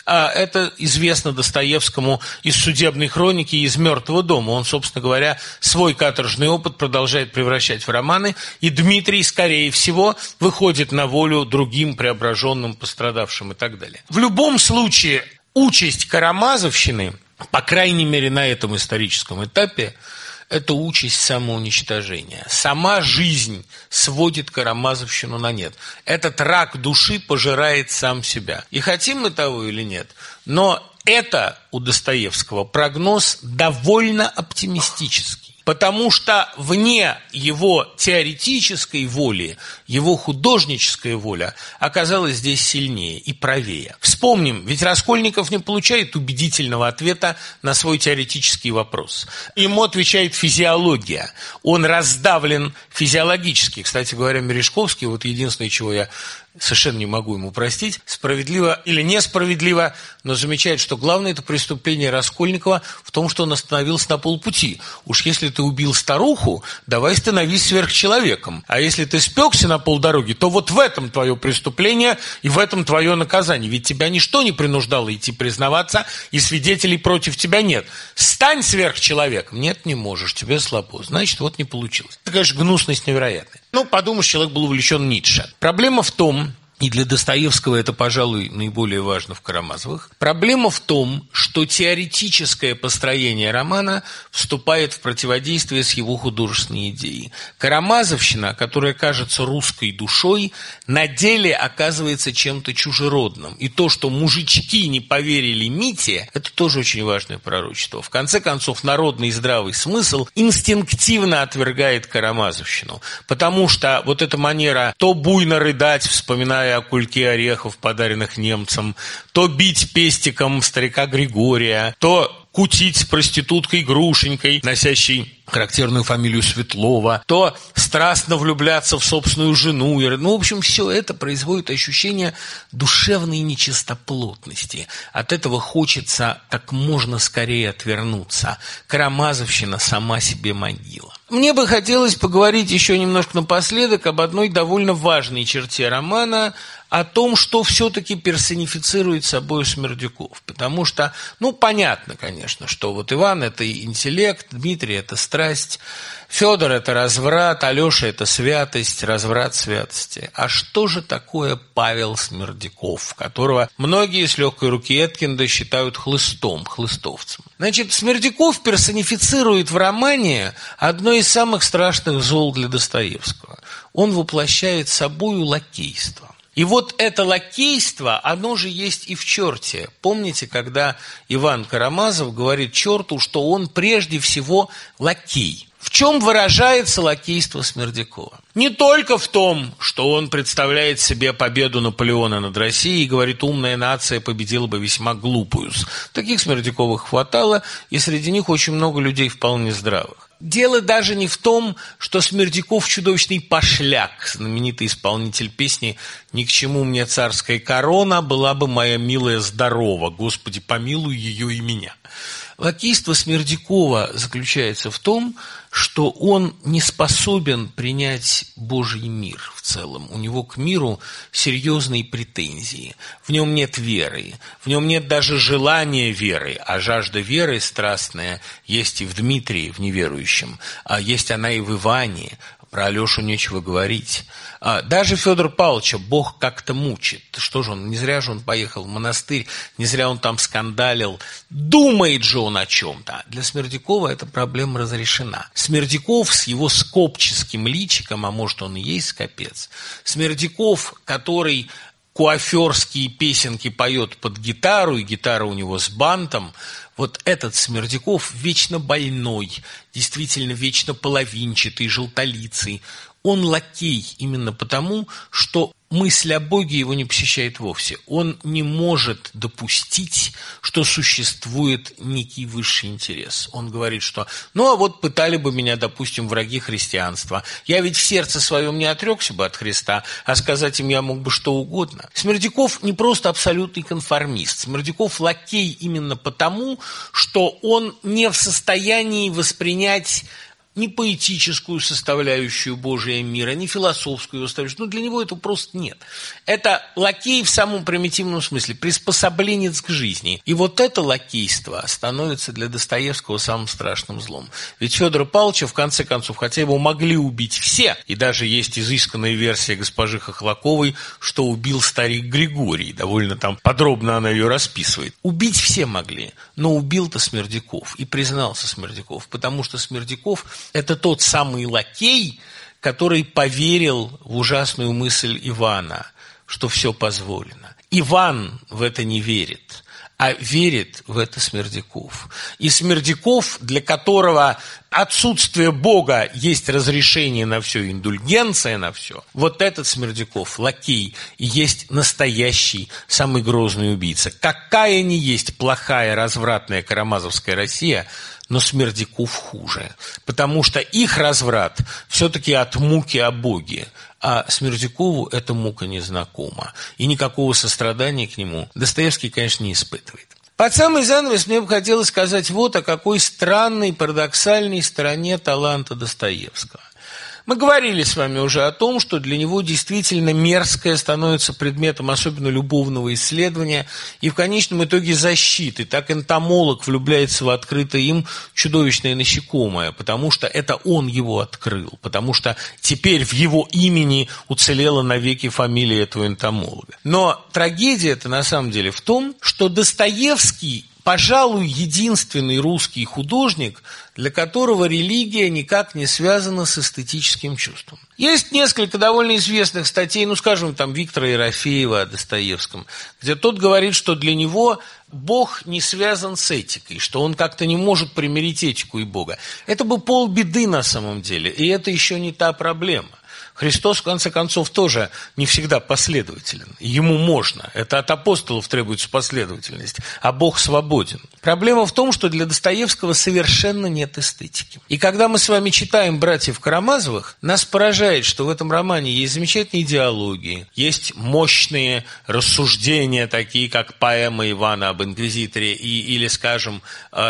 А это известно Достоевскому из «Судебной хроники» и из «Мертвого дома». Он, собственно говоря, свой каторжный опыт продолжает превращать в романы, и Дмитрий, скорее всего, выходит на волю другим преображенным, пострадавшим и так далее. В любом случае, участь карамазовщины, по крайней мере на этом историческом этапе, это участь самоуничтожения. Сама жизнь сводит карамазовщину на нет. Этот рак души пожирает сам себя. И хотим мы того или нет, но это у Достоевского прогноз довольно оптимистический. Потому что вне его теоретической воли, его художническая воля оказалась здесь сильнее и правее. Вспомним, ведь Раскольников не получает убедительного ответа на свой теоретический вопрос. Ему отвечает физиология. Он раздавлен физиологически. Кстати говоря, Мережковский, вот единственное, чего я совершенно не могу ему простить, справедливо или несправедливо, но замечает, что главное это преступление Раскольникова в том, что он остановился на полпути. Уж если ты убил старуху, давай становись сверхчеловеком. А если ты спекся на полдороги, то вот в этом твое преступление и в этом твое наказание. Ведь тебя ничто не принуждало идти признаваться, и свидетелей против тебя нет. Стань сверхчеловеком. Нет, не можешь, тебе слабо. Значит, вот не получилось. Это, конечно, гнусность невероятная. Ну, подумаешь, человек был увлечен Ницше. Проблема в том, и для Достоевского это, пожалуй, наиболее важно в Карамазовых, проблема в том, что теоретическое построение романа вступает в противодействие с его художественной идеей. Карамазовщина, которая кажется русской душой, на деле оказывается чем-то чужеродным. И то, что мужички не поверили Мите, это тоже очень важное пророчество. В конце концов, народный здравый смысл инстинктивно отвергает Карамазовщину, потому что вот эта манера то буйно рыдать, вспоминая о кульке орехов, подаренных немцам, то бить пестиком старика Григория, то кутить с проституткой Грушенькой, носящей характерную фамилию Светлова, то страстно влюбляться в собственную жену. Ну, в общем, все это производит ощущение душевной нечистоплотности. От этого хочется как можно скорее отвернуться. Карамазовщина сама себе могила. Мне бы хотелось поговорить еще немножко напоследок об одной довольно важной черте романа, о том, что все-таки персонифицирует собой Смердюков. Потому что, ну, понятно, конечно, что вот Иван – это интеллект, Дмитрий – это страсть, Федор – это разврат, Алеша – это святость, разврат святости. А что же такое Павел Смердюков, которого многие с легкой руки Эткинда считают хлыстом, хлыстовцем? Значит, Смердюков персонифицирует в романе одно из самых страшных зол для Достоевского. Он воплощает собою лакейство. И вот это лакейство, оно же есть и в черте. Помните, когда Иван Карамазов говорит черту, что он прежде всего лакей? В чем выражается лакейство Смердюкова? Не только в том, что он представляет себе победу Наполеона над Россией и говорит, умная нация победила бы весьма глупую. Таких Смердюковых хватало, и среди них очень много людей вполне здравых. Дело даже не в том, что Смердюков чудовищный пошляк, знаменитый исполнитель песни «Ни к чему мне царская корона, была бы моя милая здорова, Господи, помилуй ее и меня». Лакейство Смердюкова заключается в том, что он не способен принять Божий мир в целом. У него к миру серьезные претензии. В нем нет веры, в нем нет даже желания веры, а жажда веры страстная есть и в Дмитрии, в неверующем, а есть она и в Иване. Про Алешу нечего говорить. А даже Федора Павловича Бог как-то мучит. Что же он, не зря же он поехал в монастырь, не зря он там скандалил. Думает же он о чем-то. Для Смердюкова эта проблема разрешена. Смердюков с его скопческим личиком, а может он и есть скопец, Смердюков, который куаферские песенки поет под гитару, и гитара у него с бантом, вот этот Смердюков вечно больной, действительно вечно половинчатый, желтолицый. Он лакей именно потому, что мысль о Боге его не посещает вовсе. Он не может допустить, что существует некий высший интерес. Он говорит, что ну а вот пытали бы меня, допустим, враги христианства. Я ведь в сердце своем не отрекся бы от Христа, а сказать им я мог бы что угодно. Смердюков не просто абсолютный конформист. Смердюков лакей именно потому, что он не в состоянии воспринять ни поэтическую составляющую Божия мира, ни философскую составляющую. Ну, для него этого просто нет. Это лакей в самом примитивном смысле, приспособленец к жизни. И вот это лакейство становится для Достоевского самым страшным злом. Ведь Федора Павловича, в конце концов, хотя его могли убить все, и даже есть изысканная версия госпожи Хохлаковой, что убил старик Григорий, довольно там подробно она ее расписывает. Убить все могли, но убил-то Смердяков, и признался Смердяков, потому что Смердяков – это тот самый лакей, который поверил в ужасную мысль Ивана, что все позволено. Иван в это не верит, а верит в это Смердяков. И Смердяков, для которого отсутствие Бога есть разрешение на все, индульгенция на все, вот этот Смердяков, лакей, и есть настоящий, самый грозный убийца. Какая ни есть плохая, развратная карамазовская Россия, но Смердяков хуже, потому что их разврат все-таки от муки о Боге, а Смердякову эта мука не знакома, и никакого сострадания к нему Достоевский, конечно, не испытывает. Под самый занавес мне бы хотелось сказать вот о какой странной, парадоксальной стороне таланта Достоевского. Мы говорили с вами уже о том, что для него действительно мерзкое становится предметом особенно любовного исследования и в конечном итоге защиты. Так энтомолог влюбляется в открытое им чудовищное насекомое, потому что это он его открыл, потому что теперь в его имени уцелела навеки фамилия этого энтомолога. Но трагедия-то на самом деле в том, что Достоевский, пожалуй, единственный русский художник, для которого религия никак не связана с эстетическим чувством. Есть несколько довольно известных статей, ну, скажем, там, Виктора Ерофеева о Достоевском, где тот говорит, что для него Бог не связан с этикой, что он как-то не может примирить этику и Бога. Это бы полбеды на самом деле, и это еще не та проблема. Христос, в конце концов, тоже не всегда последователен. Ему можно. Это от апостолов требуется последовательность. А Бог свободен. Проблема в том, что для Достоевского совершенно нет эстетики. И когда мы с вами читаем «Братьев Карамазовых», нас поражает, что в этом романе есть замечательные диалоги, есть мощные рассуждения, такие как поэма Ивана об инквизиторе, и, или, скажем,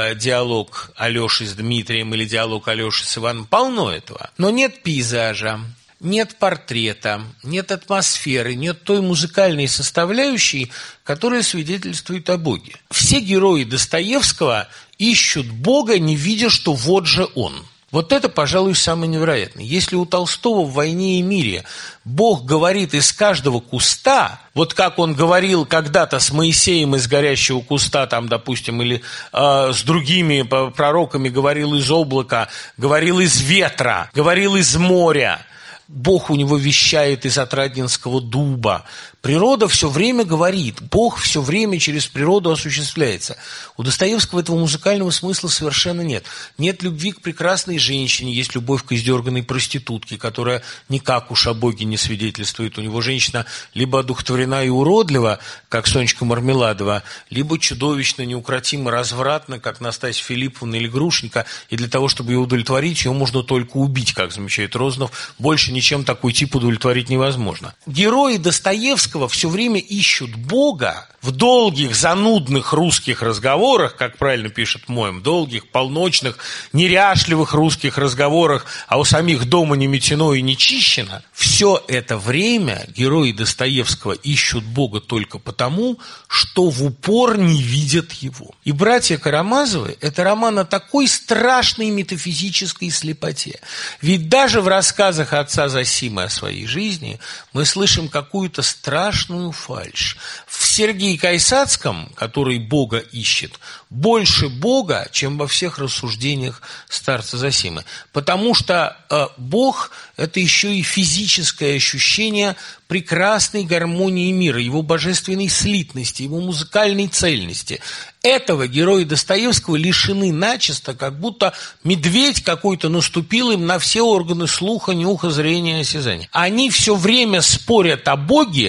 диалог Алеши с Дмитрием, или диалог Алеши с Иваном. Полно этого. Но нет пейзажа. Нет портрета, нет атмосферы, нет той музыкальной составляющей, которая свидетельствует о Боге. Все герои Достоевского ищут Бога, не видя, что вот же он. Вот это, пожалуй, самое невероятное. Если у Толстого в «Войне и мире» Бог говорит из каждого куста, вот как он говорил когда-то с Моисеем из горящего куста, там, допустим, или э, с другими пророками говорил из облака, говорил из ветра, говорил из моря, Бог у него вещает из Отрадненского дуба. Природа все время говорит, Бог все время через природу осуществляется. У Достоевского этого музыкального смысла совершенно нет. Нет любви к прекрасной женщине, есть любовь к издерганной проститутке, которая никак уж о Боге не свидетельствует. У него женщина либо одухотворена и уродлива, как Сонечка Мармеладова, либо чудовищно, неукротимо развратна, как Настасья Филипповна или Грушенька, и для того, чтобы ее удовлетворить, ее можно только убить, как замечает Розанов. Больше ничем такой тип удовлетворить невозможно. Герои Достоевского все время ищут Бога в долгих, занудных русских разговорах, как правильно пишет Моем, долгих, полночных, неряшливых русских разговорах, а у самих дома не метено и не чищено. Все это время герои Достоевского ищут Бога только потому, что в упор не видят его. И «Братья Карамазовы» – это роман о такой страшной метафизической слепоте. Ведь даже в рассказах отца Зосимы о своей жизни мы слышим какую-то страшную фальшь. В Сергии Кайсацком, который Бога ищет, больше Бога, чем во всех рассуждениях старца Зосимы. Потому что э, Бог – это еще и физическое ощущение прекрасной гармонии мира, его божественной слитности, его музыкальной цельности. Этого герои Достоевского лишены начисто, как будто медведь какой-то наступил им на все органы слуха, нюха, зрения, осязания. Они все время спорят о Боге,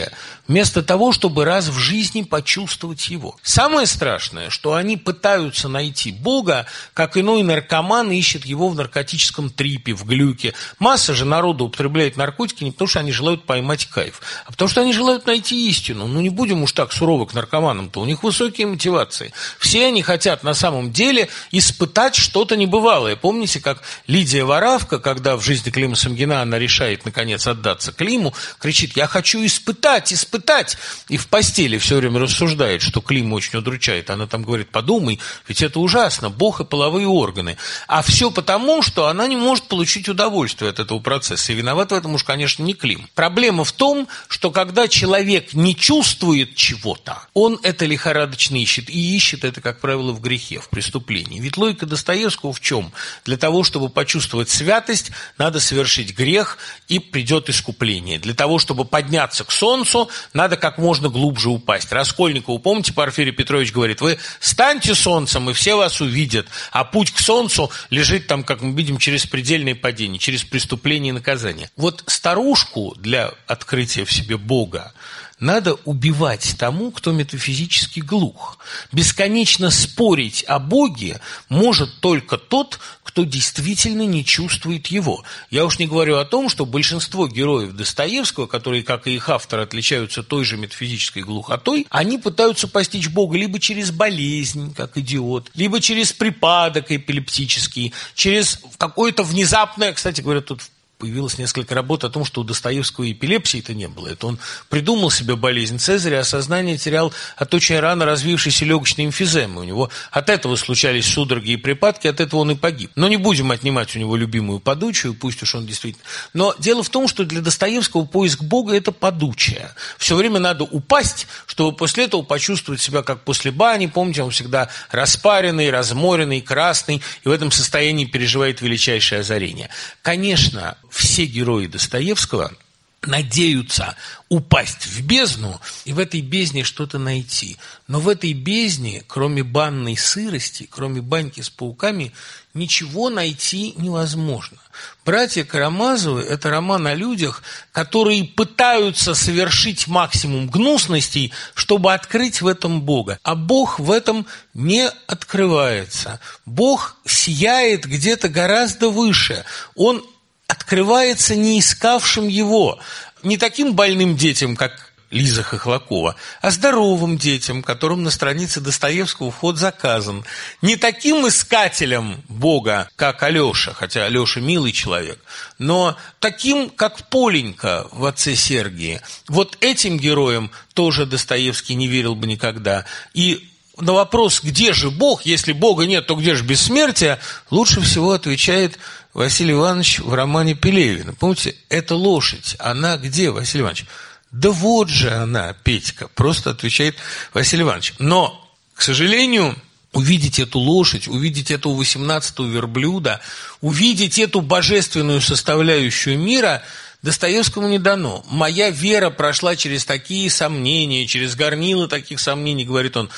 вместо того, чтобы раз в жизни почувствовать его. Самое страшное, что они пытаются найти Бога, как иной наркоман ищет его в наркотическом трипе, в глюке. Масса же народу употребляет наркотики не потому, что они желают поймать кайф, а потому, что они желают найти истину. Ну, не будем уж так суровы к наркоманам-то, у них высокие мотивации. Все они хотят на самом деле испытать что-то небывалое. Помните, как Лидия Воравка, когда в жизни Клима Самгина она решает, наконец, отдаться Климу, кричит: «Я хочу испытать, испытать!» И в постели все время рассуждает, что Клим очень удручает. Она там говорит: подумай, ведь это ужасно, Бог и половые органы. А все потому, что она не может получить удовольствие от этого процесса. И виноват в этом уж, конечно, не Клим. Проблема в том, что когда человек не чувствует чего-то, он это лихорадочно ищет. И ищет это, как правило, в грехе, в преступлении. Ведь логика Достоевского в чем? Для того, чтобы почувствовать святость, надо совершить грех, и придет искупление. Для того, чтобы подняться к солнцу, надо как можно глубже упасть. Раскольникову, помните, Порфирий Петрович говорит: вы станьте солнцем, и все вас увидят. А путь к солнцу лежит там, как мы видим, через предельное падение, через преступление и наказание. Вот старушку для открытия в себе Бога надо убивать тому, кто метафизически глух. Бесконечно спорить о Боге может только тот, кто действительно не чувствует его. Я уж не говорю о том, что большинство героев Достоевского, которые, как и их автор, отличаются той же метафизической глухотой, они пытаются постичь Бога либо через болезнь, как идиот, либо через припадок эпилептический, через какое-то внезапное, кстати говоря, тут появилось несколько работ о том, что у Достоевского эпилепсии-то не было. Это он придумал себе болезнь Цезаря, а сознание терял от очень рано развившейся легочной эмфиземы. У него от этого случались судороги и припадки, от этого он и погиб. Но не будем отнимать у него любимую подучию, пусть уж он действительно... Но дело в том, что для Достоевского поиск Бога – это подучие. Все время надо упасть, чтобы после этого почувствовать себя как после бани. Помните, он всегда распаренный, разморенный, красный, и в этом состоянии переживает величайшее озарение. Конечно, все герои Достоевского надеются упасть в бездну и в этой бездне что-то найти. Но в этой бездне, кроме банной сырости, кроме баньки с пауками, ничего найти невозможно. «Братья Карамазовы» – это роман о людях, которые пытаются совершить максимум гнусностей, чтобы открыть в этом Бога. А Бог в этом не открывается. Бог сияет где-то гораздо выше. Он открывается не искавшим его, не таким больным детям, как Лиза Хохлакова, а здоровым детям, которым на странице Достоевского вход заказан. Не таким искателем Бога, как Алеша, хотя Алеша милый человек, но таким, как Поленька в «Отце Сергии». Вот этим героям тоже Достоевский не верил бы никогда. И на вопрос, где же Бог, если Бога нет, то где же бессмертие, лучше всего отвечает Василий Иванович в романе Пелевина. Помните, эта лошадь, она где, Василий Иванович? Да вот же она, Петька, просто отвечает Василий Иванович. Но, к сожалению, увидеть эту лошадь, увидеть этого восемнадцатого верблюда, увидеть эту божественную составляющую мира Достоевскому не дано. «Моя вера прошла через такие сомнения, через горнило таких сомнений», говорит он.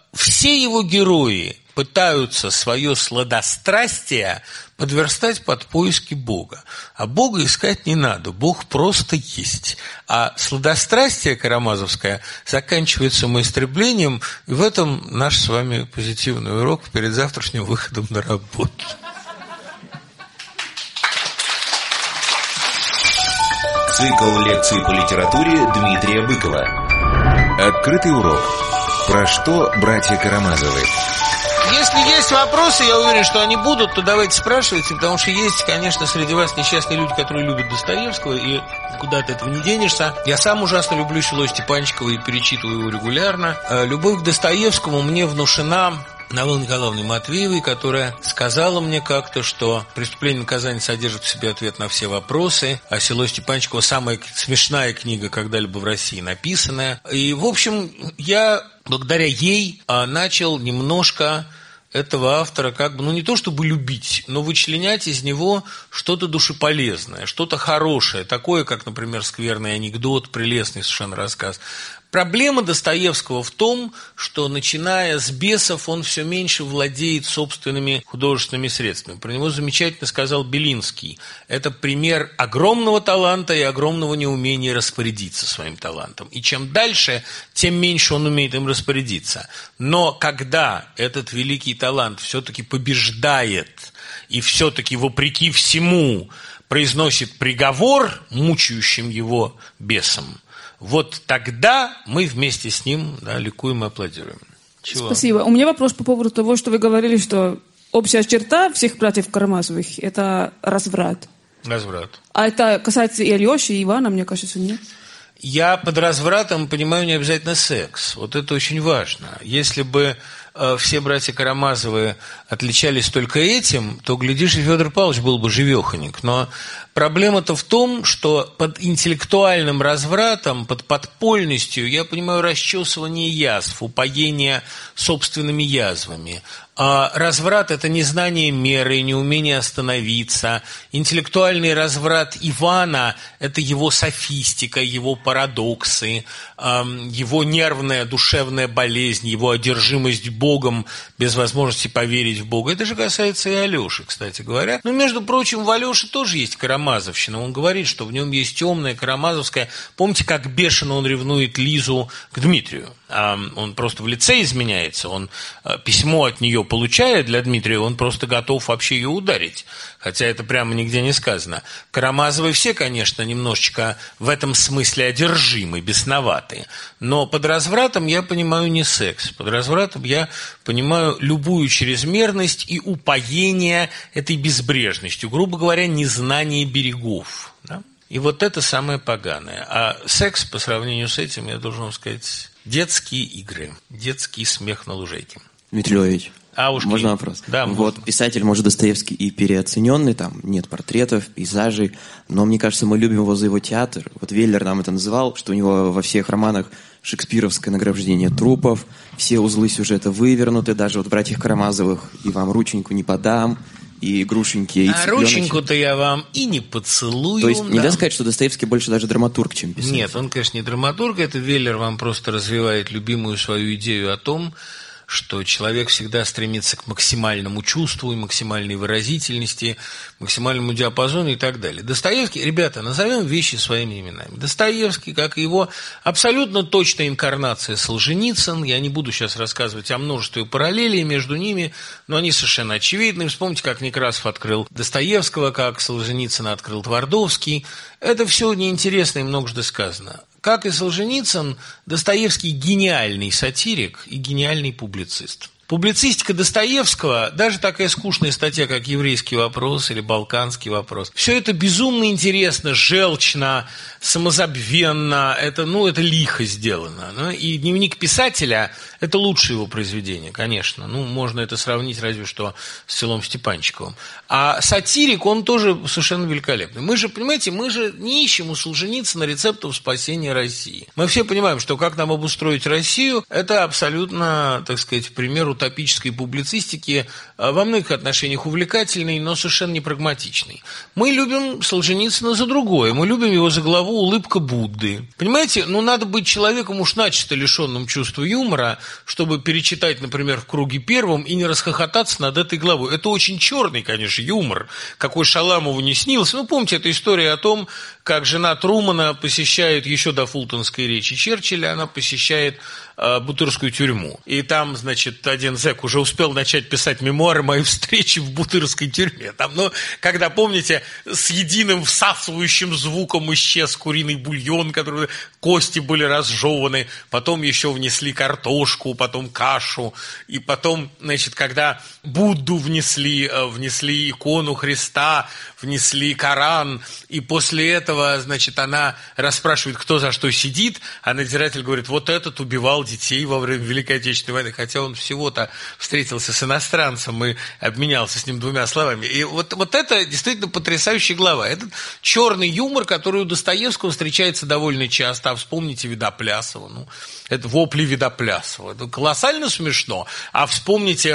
Все его герои пытаются свое сладострастие подверстать под поиски Бога. А Бога искать не надо, Бог просто есть. А сладострастие карамазовское заканчивается самоистреблением, и в этом наш с вами позитивный урок перед завтрашним выходом на работу. Цикл лекций по литературе Дмитрия Быкова. Открытый урок. Про что братья Карамазовы? Если есть вопросы, я уверен, что они будут, то давайте спрашивайте, потому что есть, конечно, среди вас несчастные люди, которые любят Достоевского, и куда от этого не денешься. Я сам ужасно люблю село Степанчиково и перечитываю его регулярно. Любовь к Достоевскому мне внушена Навалой Николаевной Матвеевой, которая сказала мне как-то, что «Преступление и наказание» содержит в себе ответ на все вопросы, а «Село Степанчиково» – самая смешная книга, когда-либо в России написанная. И, в общем, я благодаря ей начал немножко этого автора как бы, ну не то чтобы любить, но вычленять из него что-то душеполезное, что-то хорошее, такое, как, например, скверный анекдот, прелестный совершенно рассказ. Проблема Достоевского в том, что, начиная с «Бесов», он все меньше владеет собственными художественными средствами. Про него замечательно сказал Белинский. Это пример огромного таланта и огромного неумения распорядиться своим талантом. И чем дальше, тем меньше он умеет им распорядиться. Но когда этот великий талант все-таки побеждает и все-таки, вопреки всему, произносит приговор мучающим его бесам, вот тогда мы вместе с ним, да, ликуем и аплодируем. Чего? Спасибо. У меня вопрос по поводу того, что вы говорили, что общая черта всех братьев Карамазовых – это разврат. Разврат. А это касается и Алеши, и Ивана, мне кажется, нет? Я под развратом понимаю не обязательно секс. Вот это очень важно. Если бы э, все братья Карамазовы отличались только этим, то, глядишь, и Федор Павлович был бы живеханик. Но проблема-то в том, что под интеллектуальным развратом, под подпольностью, я понимаю расчесывание язв, упоение собственными язвами. А разврат – это незнание меры, неумение остановиться. Интеллектуальный разврат Ивана – это его софистика, его парадоксы, его нервная душевная болезнь, его одержимость Богом без возможности поверить в Бога. Это же касается и Алеши, кстати говоря. Но, между прочим, в Алёше тоже есть карамазовщина. Он говорит, что в нем есть темная карамазовская. Помните, как бешено он ревнует Лизу к Дмитрию? Он просто в лице изменяется, он письмо от нее получая для Дмитрия, он просто готов вообще ее ударить, хотя это прямо нигде не сказано. Карамазовы все, конечно, немножечко в этом смысле одержимы, бесноватые, но под развратом я понимаю не секс, под развратом я понимаю любую чрезмерность и упоение этой безбрежностью, грубо говоря, незнание берегов, да? И вот это самое поганое. А секс, по сравнению с этим, я должен вам сказать, детские игры, детский смех на лужайке. Дмитрий Львович, а уж можно вопрос? Да, вот можно. Писатель, может, Достоевский и переоцененный, там нет портретов, пейзажей, но мне кажется, мы любим его за его театр. Вот Веллер нам это называл, что у него во всех романах шекспировское нагромождение трупов, все узлы сюжета вывернуты, даже вот в «Братьях Карамазовых» «И вам рученьку не подам», и грушеньки, и а рученьку-то я вам и не поцелую. То есть да. нельзя сказать, что Достоевский больше даже драматург, чем писатель? Нет, он, конечно, не драматург. Это Веллер вам просто развивает любимую свою идею о том, что человек всегда стремится к максимальному чувству и максимальной выразительности, максимальному диапазону и так далее. Достоевский, ребята, назовем вещи своими именами. Достоевский, как и его абсолютно точная инкарнация Солженицын, я не буду сейчас рассказывать о множестве параллелей между ними, но они совершенно очевидны. Вспомните, как Некрасов открыл Достоевского, как Солженицына открыл Твардовский. Это все неинтересно и многожды сказано. Как и Солженицын, Достоевский гениальный сатирик и гениальный публицист. Публицистика Достоевского, даже такая скучная статья, как «Еврейский вопрос» или «Балканский вопрос», все это безумно интересно, желчно, самозабвенно, это, ну, это лихо сделано. Ну, и «Дневник писателя» – это лучшее его произведение, конечно. Ну, можно это сравнить разве что с «Селом Степанчиковым». А сатирик, он тоже совершенно великолепный. Мы же, понимаете, мы же не ищем у Солженицына рецептов спасения России. Мы все понимаем, что как нам обустроить Россию – это абсолютно, так сказать, пример утопической публицистики, во многих отношениях увлекательный, но совершенно не прагматичный. Мы любим Солженицына за другое. Мы любим его за главу «Улыбка Будды». Понимаете, ну надо быть человеком уж начисто лишенным чувства юмора, чтобы перечитать, например, в «Круге первом» и не расхохотаться над этой главой. Это очень черный, конечно, юмор, какой Шаламову не снился. Ну, помните, эта история о том, как жена Трумана посещает, еще до фултонской речи Черчилля, она посещает э, Бутырскую тюрьму. И там, значит, один зэк уже успел начать писать мемуары моей встречи в Бутырской тюрьме. Там, ну, когда, помните, с единым всасывающим звуком исчез куриный бульон, который кости были разжеваны, потом еще внесли картошку, потом кашу, и потом, значит, когда Будду внесли, внесли икону Христа, внесли Коран, и после этого, значит, она расспрашивает, кто за что сидит, а надзиратель говорит, вот этот убивал детей во время Великой Отечественной войны, хотя он всего-то встретился с иностранцем и обменялся с ним двумя словами. И вот, вот это действительно потрясающая глава. Этот черный юмор, который у Достоевского встречается довольно часто, а вспомните Видоплясова, ну, это вопли Видоплясова, это колоссально смешно, а вспомните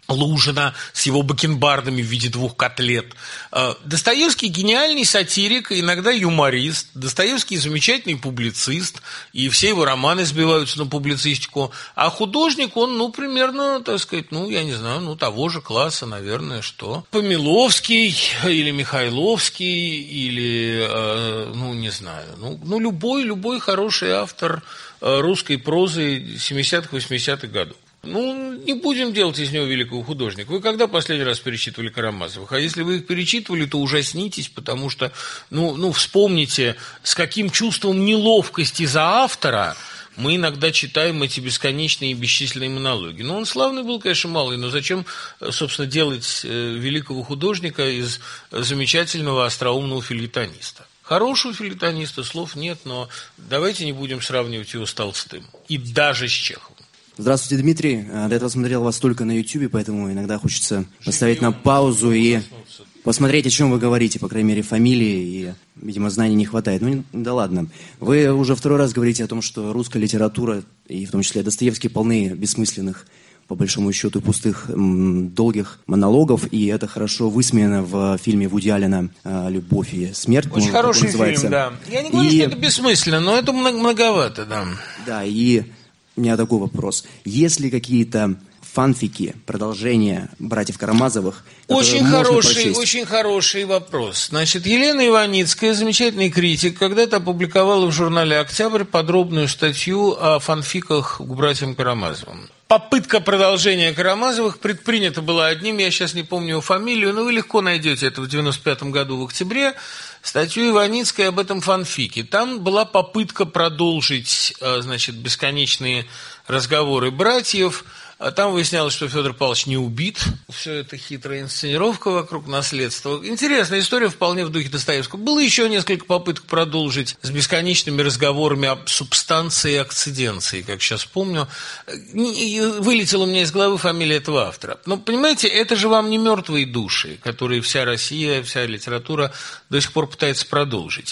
Лужина с его бакенбардами в виде двух котлет. Достоевский гениальный сатирик, иногда юморист. Достоевский замечательный публицист, и все его романы сбиваются на публицистику. А художник, он, ну, примерно, так сказать, ну, я не знаю, ну, того же класса, наверное, что Помиловский или Михайловский, или, ну, не знаю, ну, ну любой, любой хороший автор русской прозы семидесятых, восьмидесятых годов. Ну, не будем делать из него великого художника. Вы когда последний раз перечитывали Карамазовых? А если вы их перечитывали, то ужаснитесь, потому что, ну, ну вспомните, с каким чувством неловкости за автора мы иногда читаем эти бесконечные и бесчисленные монологи. Ну, он славный был, конечно, малый, но зачем, собственно, делать великого художника из замечательного остроумного фельетониста? Хорошего фельетониста, слов нет, но давайте не будем сравнивать его с Толстым. И даже с Чеховым. Здравствуйте, Дмитрий. До этого смотрел вас только на Ютубе, поэтому иногда хочется поставить на паузу и посмотреть, о чем вы говорите, по крайней мере, фамилии, и, видимо, знаний не хватает. Ну, да ладно. Вы уже второй раз говорите о том, что русская литература, и в том числе Достоевский, полны бессмысленных, по большому счету, пустых, м, долгих монологов, и это хорошо высмеяно в фильме Вуди Аллена «Любовь и смерть». Очень хороший фильм, да. Я не говорю, и... что это бессмысленно, но это многовато, да. Да, и... У меня такой вопрос. Есть ли какие-то фанфики, продолжения «Братьев Карамазовых»? Очень хороший, очень хороший вопрос. Значит, Елена Иваницкая, замечательный критик, когда-то опубликовала в журнале «Октябрь» подробную статью о фанфиках к «Братьям Карамазовым». Попытка продолжения Карамазовых предпринята была одним, я сейчас не помню его фамилию, но вы легко найдете это в девяносто пятом году в октябре, статью Иваницкой об этом фанфике. Там была попытка продолжить, значит, бесконечные разговоры братьев. Там выяснялось, что Федор Павлович не убит. Все это хитрая инсценировка вокруг наследства. Интересная история, вполне в духе Достоевского. Было еще несколько попыток продолжить с бесконечными разговорами об субстанции и акциденции, как сейчас помню. Вылетела у меня из головы фамилия этого автора. Но, понимаете, это же вам не мертвые души, которые вся Россия, вся литература до сих пор пытается продолжить.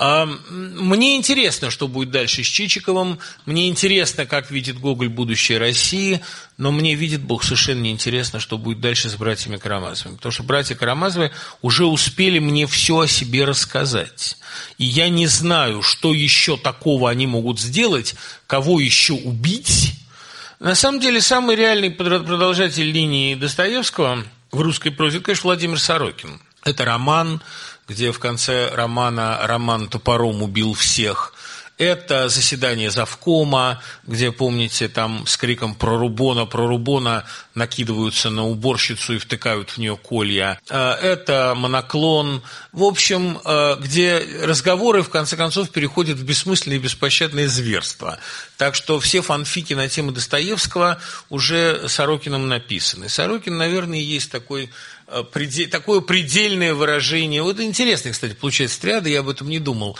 Мне интересно, что будет дальше с Чичиковым, мне интересно, как видит Гоголь будущее России, но мне, видит Бог, совершенно неинтересно, что будет дальше с братьями Карамазовыми, потому что братья Карамазовы уже успели мне все о себе рассказать, и я не знаю, что еще такого они могут сделать, кого еще убить. На самом деле, самый реальный продолжатель линии Достоевского в русской прозе, это, конечно, Владимир Сорокин. Это роман, где в конце романа Роман топором убил всех. Это заседание завкома, где, помните, там с криком «Прорубона, прорубона» накидываются на уборщицу и втыкают в нее колья. Это моноклон. В общем, где разговоры, в конце концов, переходят в бессмысленное и беспощадное зверство. Так что все фанфики на тему Достоевского уже Сорокиным написаны. Сорокин, наверное, есть такой... такое предельное выражение. Вот интересно, кстати, получается триада, я об этом не думал.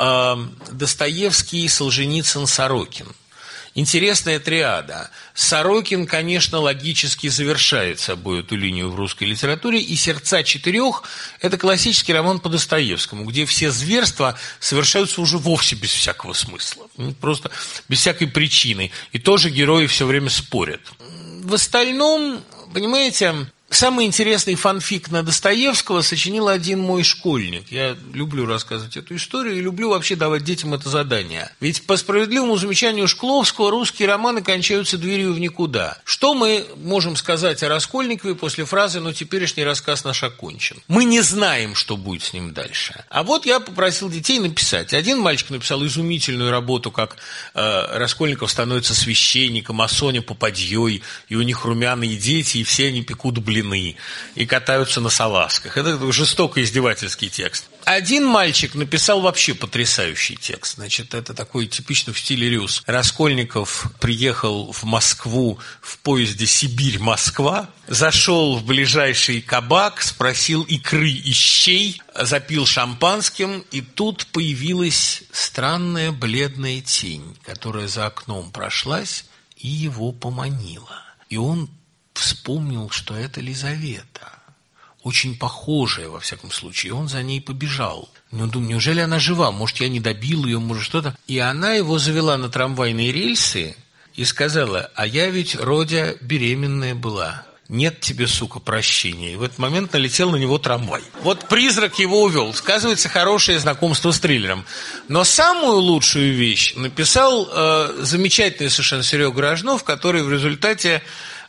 Достоевский, Солженицын, Сорокин. Интересная триада. Сорокин, конечно, логически завершает собой эту линию в русской литературе, и «Сердца четырех» – это классический роман по Достоевскому, где все зверства совершаются уже вовсе без всякого смысла, просто без всякой причины, и тоже герои все время спорят. В остальном, понимаете... Самый интересный фанфик на Достоевского сочинил один мой школьник. Я люблю рассказывать эту историю и люблю вообще давать детям это задание. Ведь по справедливому замечанию Шкловского русские романы кончаются дверью в никуда. Что мы можем сказать о Раскольникове после фразы «но теперешний рассказ наш окончен»? Мы не знаем, что будет с ним дальше. А вот я попросил детей написать. Один мальчик написал изумительную работу, как э, Раскольников становится священником, а Соня попадьей, и у них румяные дети, и все они пекут блины и катаются на салазках. Это жестоко издевательский текст. Один мальчик написал вообще потрясающий текст. Значит, это такой типично в стиле Рюс. Раскольников приехал в Москву в поезде Сибирь-Москва, зашел в ближайший кабак, спросил икры и щей, запил шампанским, и тут появилась странная бледная тень, которая за окном прошлась и его поманила. И он вспомнил, что это Лизавета, очень похожая, во всяком случае, и он за ней побежал. Ну, думаю, неужели она жива? Может, я не добил ее, может, что-то. И она его завела на трамвайные рельсы и сказала: а я ведь, Родя, беременная была. нет тебе, сука, прощения. И в этот момент налетел на него трамвай. Вот призрак его увел. Сказывается хорошее знакомство с триллером. Но самую лучшую вещь написал э, замечательный совершенно Серега Рожнов, который в результате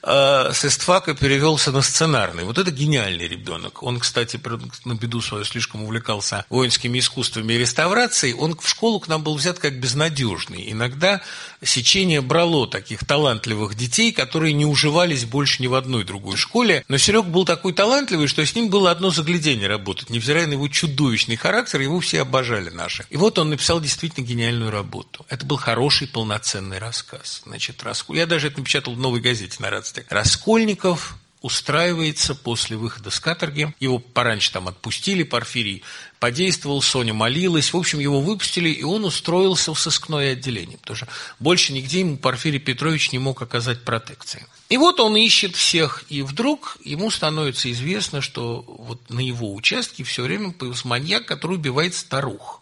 э, с истфака перевелся на сценарный. Вот это гениальный ребенок. Он, кстати, на беду свою слишком увлекался воинскими искусствами и реставрацией. Он в школу к нам был взят как безнадежный. Иногда сечение брало таких талантливых детей, которые не уживались больше ни в одной другой школе. Но Серег был такой талантливый, что с ним было одно загляденье работать. Невзирая на его чудовищный характер, его все обожали наши. И вот он написал действительно гениальную работу. Это был хороший полноценный рассказ. Значит, Раскол... Я даже это напечатал в «Новой газете» на Радости. Раскольников устраивается после выхода с каторги. Его пораньше там отпустили, Порфирий подействовал, Соня молилась. В общем, его выпустили, и он устроился в сыскное отделение, потому что больше нигде ему Порфирий Петрович не мог оказать протекции. И вот он ищет всех, и вдруг ему становится известно, что вот на его участке все время появился маньяк, который убивает старух.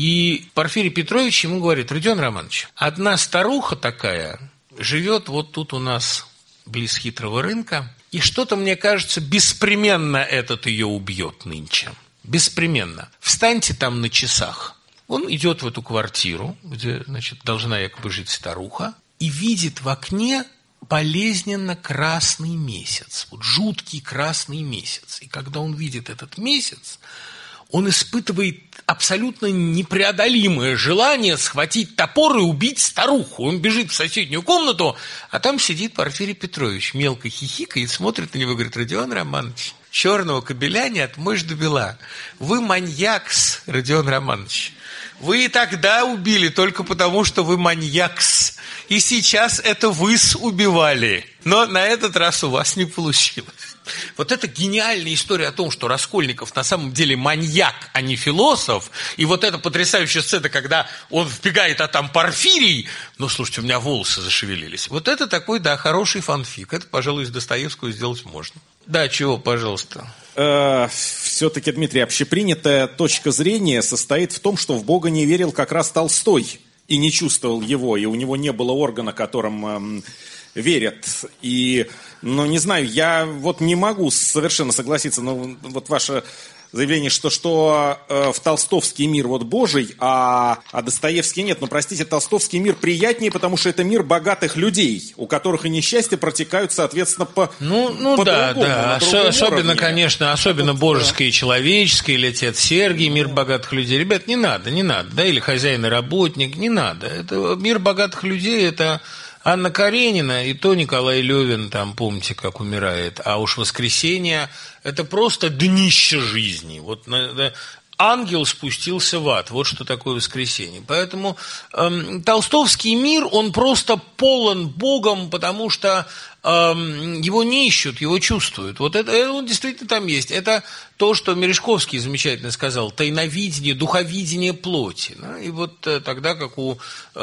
И Порфирий Петрович ему говорит: Родион Романович, одна старуха такая живет вот тут у нас близ Хитрого рынка, и что-то, мне кажется, беспременно этот ее убьет нынче. Беспременно. Встаньте там на часах. Он идет в эту квартиру, где, значит, должна якобы жить старуха, и видит в окне болезненно красный месяц. Вот жуткий красный месяц. И когда он видит этот месяц, он испытывает абсолютно непреодолимое желание схватить топор и убить старуху. Он бежит в соседнюю комнату, а там сидит Порфирий Петрович, мелко хихикает, смотрит на него и говорит: Родион Романович, черного кобеля не отмоешь до бела. Вы маньякс, Родион Романович. Вы и тогда убили только потому, что вы маньякс. И сейчас это вы-с убивали. Но на этот раз у вас не получилось. Вот это гениальная история о том, что Раскольников на самом деле маньяк, а не философ. И вот эта потрясающая сцена, когда он вбегает, а там Порфирий. Ну, слушайте, у меня волосы зашевелились. Вот это такой, да, хороший фанфик. Это, пожалуй, из Достоевского сделать можно. Да, чего, пожалуйста. Все-таки, Дмитрий, общепринятая точка зрения состоит в том, что в Бога не верил как раз Толстой и не чувствовал его, и у него не было органа, которым эм, верят. И, ну, не знаю, я вот не могу совершенно согласиться, но вот ваше заявление, что, что э, в толстовский мир вот Божий, а, а Достоевский нет. Но, простите, толстовский мир приятнее, потому что это мир богатых людей, у которых и несчастья протекают, соответственно, по Ну, ну по да, да. Ос- особенно, уровне. конечно, особенно Тут, божеское да. и человеческое, или отец Сергий, мир богатых людей. Ребят, не надо, не надо, да, или хозяин и работник, не надо. Это мир богатых людей, это Анна Каренина, и то Николай Левин, там, помните, как умирает. А уж «Воскресенье» – это просто днище жизни. Вот да, ангел спустился в ад. Вот что такое «Воскресенье». Поэтому эм, толстовский мир, он просто полон Богом, потому что эм, его не ищут, его чувствуют. Вот это, это он действительно там есть. Это то, что Мережковский замечательно сказал: тайновидение, духовидение плоти. Да? И вот э, тогда, как у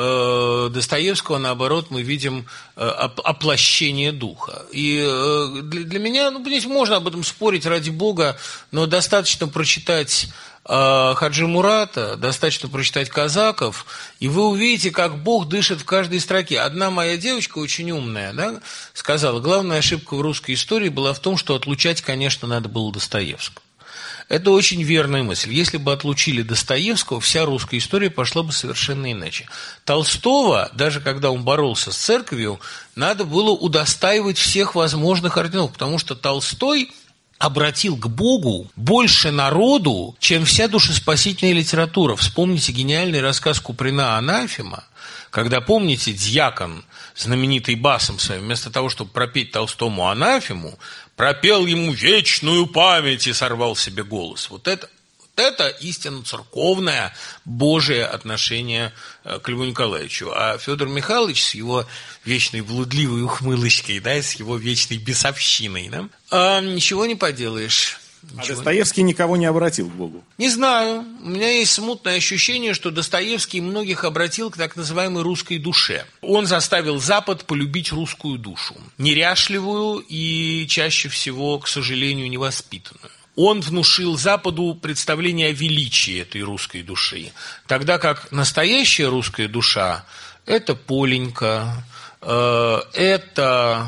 э, Достоевского, наоборот, мы видим э, оплощение духа. И э, для, для меня, ну, здесь можно об этом спорить, ради Бога, но достаточно прочитать э, Хаджи Мурата, достаточно прочитать казаков, и вы увидите, как Бог дышит в каждой строке. Одна моя девочка, очень умная, да, сказала: главная ошибка в русской истории была в том, что отлучать, конечно, надо было Достоевского. Это очень верная мысль. Если бы отлучили Достоевского, вся русская история пошла бы совершенно иначе. Толстого, даже когда он боролся с церковью, надо было удостаивать всех возможных орденов, потому что Толстой обратил к Богу больше народу, чем вся душеспасительная литература. Вспомните гениальный рассказ Куприна «Анафема», когда, помните, дьякон, знаменитый басом своим, вместо того, чтобы пропеть Толстому анафему, пропел ему вечную память и сорвал себе голос. Вот это, вот это истинно церковное, Божие отношение к Льву Николаевичу. А Федор Михайлович с его вечной блудливой ухмылочкой, да, с его вечной бесовщиной, да, а, ничего не поделаешь. А Достоевский никого не обратил к Богу? Не знаю. У меня есть смутное ощущение, что Достоевский многих обратил к так называемой русской душе. Он заставил Запад полюбить русскую душу. Неряшливую и чаще всего, к сожалению, невоспитанную. Он внушил Западу представление о величии этой русской души. Тогда как настоящая русская душа – это Поленька, Это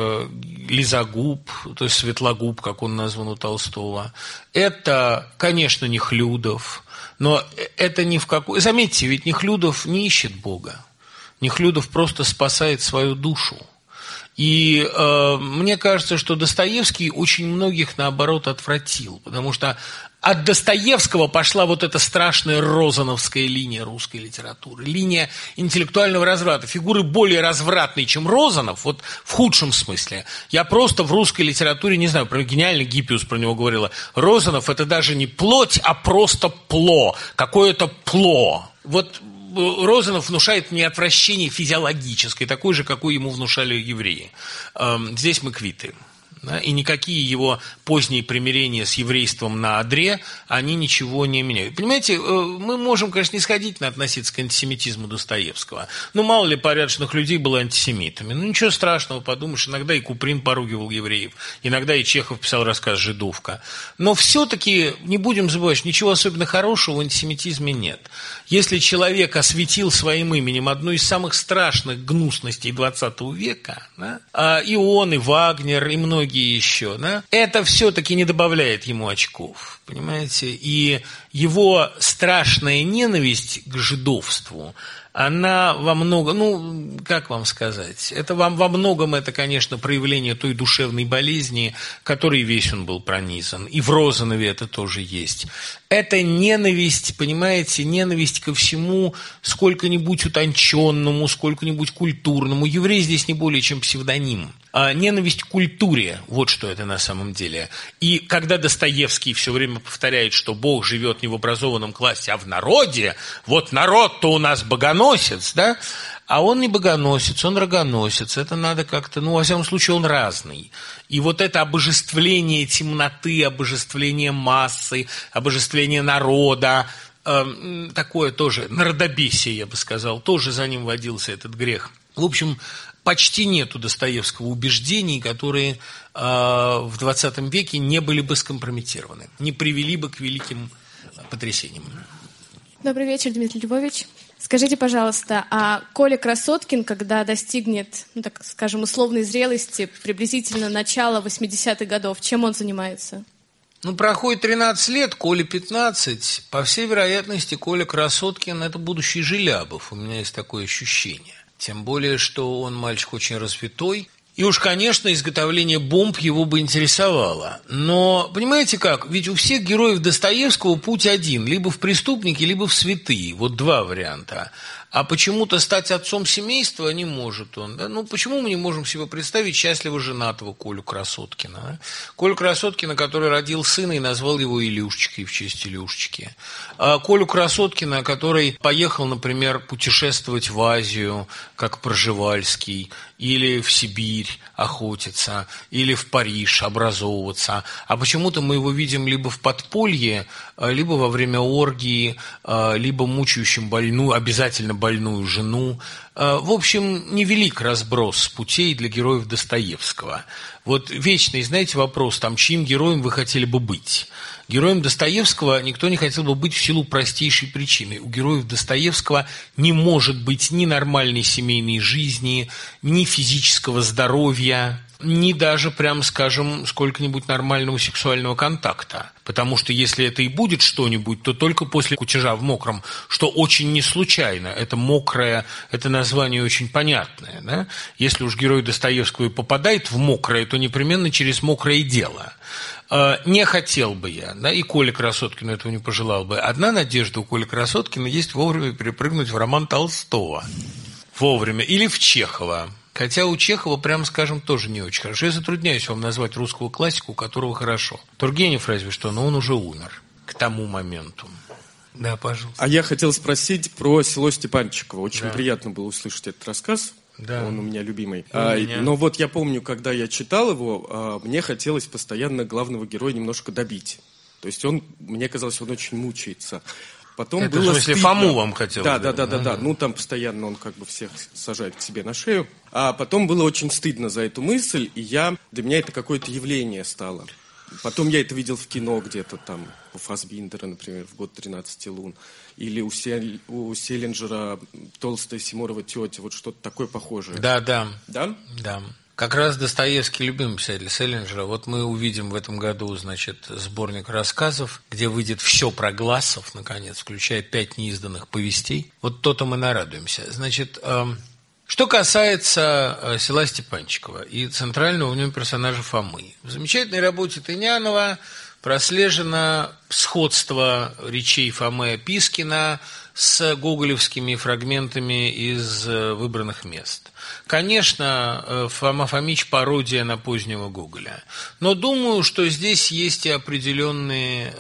Лизагуб, то есть Светлогуб, как он назван у Толстого. Это, конечно, Нехлюдов, но это ни в какой... Заметьте, ведь Нехлюдов не ищет Бога. Нехлюдов просто спасает свою душу. И э, мне кажется, что Достоевский очень многих, наоборот, отвратил, потому что от Достоевского пошла вот эта страшная розановская линия русской литературы, линия интеллектуального разврата. Фигуры более развратные, чем Розанов, вот в худшем смысле. Я просто в русской литературе, не знаю, про гениальный Гиппиус про него говорила, Розанов – это даже не плоть, а просто пло, какое-то пло. Вот Розанов внушает мне отвращение физиологическое, такое же, какое ему внушали евреи. Здесь мы квиты. Да, и никакие его поздние примирения с еврейством на одре, они ничего не меняют. Понимаете, мы можем, конечно, снисходительно относиться к антисемитизму Достоевского. Ну, мало ли порядочных людей было антисемитами. Ну, ничего страшного, подумаешь, иногда и Куприн поругивал евреев, иногда и Чехов писал рассказ «Жидовка». Но все-таки не будем забывать, что ничего особенно хорошего в антисемитизме нет. Если человек осветил своим именем одну из самых страшных гнусностей двадцатого века, да, и он, и Вагнер, и многие еще, да, это все-таки не добавляет ему очков, понимаете? И его страшная ненависть к жидовству, она во многом, ну, как вам сказать, это во, во многом это, конечно, проявление той душевной болезни, которой весь он был пронизан. И в Розанове это тоже есть. Это ненависть, понимаете, ненависть ко всему сколько-нибудь утонченному, сколько-нибудь культурному. Еврей здесь не более чем псевдоним. А ненависть к культуре, вот что это на самом деле. И когда Достоевский все время повторяет, что Бог живет не в образованном классе, а в народе, вот народ-то у нас богоносец, да, а он не богоносец, он рогоносец. Это надо как-то, ну, во всяком случае, он разный. И вот это обожествление темноты, обожествление массы, обожествление народа, э, такое тоже, народобесие, я бы сказал, тоже за ним водился этот грех. В общем, почти нет у Достоевского убеждений, которые э, в двадцатом веке не были бы скомпрометированы, не привели бы к великим потрясениям. Добрый вечер, Дмитрий Львович. Скажите, пожалуйста, а Коля Красоткин, когда достигнет, ну, так скажем, условной зрелости, приблизительно начала восьмидесятых годов, чем он занимается? Ну, проходит тринадцать лет, Коле пятнадцать. По всей вероятности, Коля Красоткин – это будущий Желябов. У меня есть такое ощущение. Тем более, что он мальчик очень развитой. И уж, конечно, изготовление бомб его бы интересовало. Но, понимаете как, ведь у всех героев Достоевского путь один. Либо в преступники, либо в святые. Вот два варианта. А почему-то стать отцом семейства не может он. Да? Ну, почему мы не можем себе представить счастливо женатого Колю Красоткина? А? Колю Красоткина, который родил сына и назвал его Илюшечкой в честь Илюшечки. А Колю Красоткина, который поехал, например, путешествовать в Азию, как Пржевальский, или в Сибирь охотиться, или в Париж образовываться. А почему-то мы его видим либо в подполье, либо во время оргии, либо мучающим больную, обязательно больную жену. В общем, невелик разброс путей для героев Достоевского. Вот вечный, знаете, вопрос, там, чьим героем вы хотели бы быть? Героем Достоевского никто не хотел бы быть в силу простейшей причины. У героев Достоевского не может быть ни нормальной семейной жизни, ни физического здоровья, ни даже, прям скажем, сколько-нибудь нормального сексуального контакта. Потому что если это и будет что-нибудь, то только после кутежа в мокром, что очень не случайно. Это мокрое, это название очень понятное. Да? Если уж герой Достоевского и попадает в мокрое, то непременно через мокрое дело. Не хотел бы я, да, и Коля Красоткин этого не пожелал бы. Одна надежда у Коли Красоткина есть вовремя перепрыгнуть в роман Толстого. Вовремя. Или в Чехова. Хотя у Чехова, прямо скажем, тоже не очень хорошо. Я затрудняюсь вам назвать русского классика, у которого хорошо. Тургенев разве что, но он уже умер к тому моменту. Да, пожалуйста. А я хотел спросить про село Степанчиково. Очень да. приятно было услышать этот рассказ. Да. Он у меня любимый. А, меня. Но вот я помню, когда я читал его, а, мне хотелось постоянно главного героя немножко добить. То есть он, мне казалось, он очень мучается. Потом это было в смысле, стыдно. Фому вам хотелось? Да, да, да, да, да. Ну, там постоянно он как бы всех сажает к себе на шею. А потом было очень стыдно за эту мысль, и я, для меня это какое-то явление стало. Потом я это видел в кино где-то там, у Фассбиндера, например, в «Год тринадцати лун». Или у, Сель, у Селлинджера «Толстая Симурова тетя». Вот что-то такое похожее. Да, да. Да? Да. Как раз Достоевский любимый писатель Селлинджера. Вот мы увидим в этом году, значит, сборник рассказов, где выйдет все про Глассов, наконец, включая пять неизданных повестей. Вот то-то мы нарадуемся. Значит, эм, что касается э, села Степанчиково и центрального в нем персонажа Фомы. В замечательной работе Тынянова прослежено сходство речей Фомы Опискина с гоголевскими фрагментами из выбранных мест. Конечно, Фома Фомич – пародия на позднего Гоголя. Но думаю, что здесь есть и определенные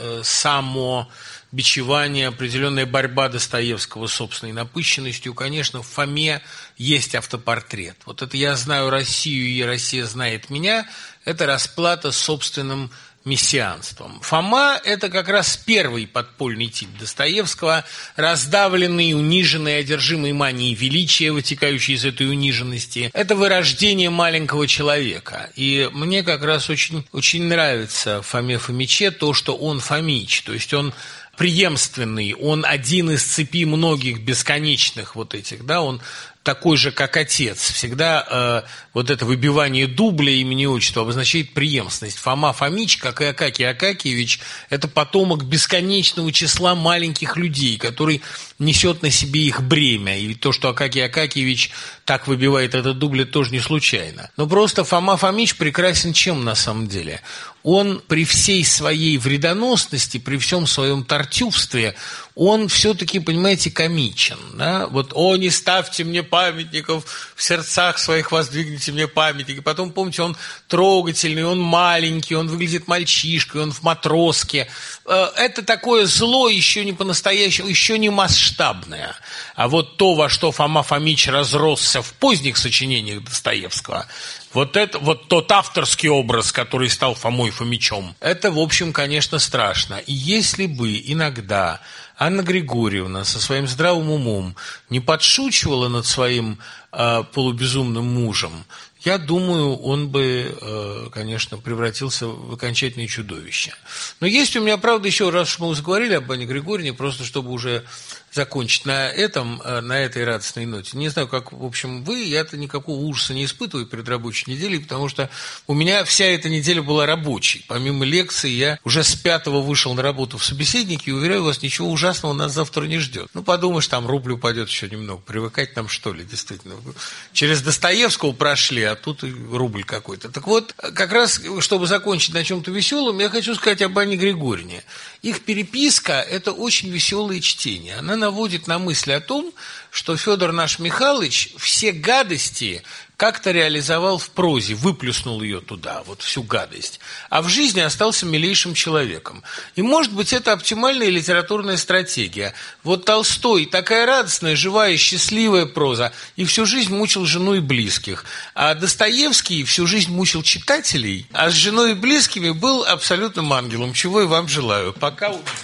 самобичевания, определенная борьба Достоевского с собственной напыщенностью. Конечно, в Фоме есть автопортрет. Вот это «Я знаю Россию, и Россия знает меня» – это расплата с собственным мессианством. Фома – это как раз первый подпольный тип Достоевского, раздавленный, униженный, одержимый манией величия, вытекающий из этой униженности. Это вырождение маленького человека. И мне как раз очень, очень нравится в Фоме Фомиче то, что он Фомич, то есть он преемственный, он один из цепи многих бесконечных вот этих, да, он такой же, как отец. Всегда э, вот это выбивание дубля имени отчества обозначает преемственность. Фома Фомич, как и Акакий Акакиевич, это потомок бесконечного числа маленьких людей, который несет на себе их бремя. И то, что Акакий Акакиевич так выбивает этот дубль, тоже не случайно. Но просто Фома Фомич прекрасен чем на самом деле? Он при всей своей вредоносности, при всем своем тортювстве, он все-таки, понимаете, комичен. Да? Вот «О, не ставьте мне памятников, в сердцах своих воздвигните мне памятники». Потом, помните, он трогательный, он маленький, он выглядит мальчишкой, он в матроске. Это такое зло еще не по-настоящему, еще не масштабное. А вот то, во что Фома Фомич разросся в поздних сочинениях Достоевского, вот, это, вот тот авторский образ, который стал Фомой Фомичом, это, в общем, конечно, страшно. И если бы иногда Анна Григорьевна со своим здравым умом не подшучивала над своим э, полубезумным мужем, я думаю, он бы, э, конечно, превратился в окончательное чудовище. Но есть у меня, правда, еще раз, что мы заговорили об Анне Григорьевне, просто чтобы уже закончить на этом, на этой радостной ноте. Не знаю, как, в общем, вы, я-то никакого ужаса не испытываю перед рабочей неделей, потому что у меня вся эта неделя была рабочей. Помимо лекции, я уже с пятого вышел на работу в собеседнике, и, уверяю вас, ничего ужасного нас завтра не ждет. Ну, подумаешь, там рубль упадет еще немного. Привыкать нам, что ли, действительно. Через Достоевского прошли, а тут и рубль какой-то. Так вот, как раз, чтобы закончить на чем-то веселом, я хочу сказать об Анне Григорьевне. Их переписка – это очень веселое чтение. Она наводит на мысль о том, что Федор наш Михайлович все гадости как-то реализовал в прозе, выплюснул ее туда, вот всю гадость, а в жизни остался милейшим человеком. И, может быть, это оптимальная литературная стратегия. Вот Толстой, такая радостная, живая, счастливая проза, и всю жизнь мучил жену и близких. А Достоевский всю жизнь мучил читателей, а с женой и близкими был абсолютным ангелом, чего и вам желаю. Пока увидимся.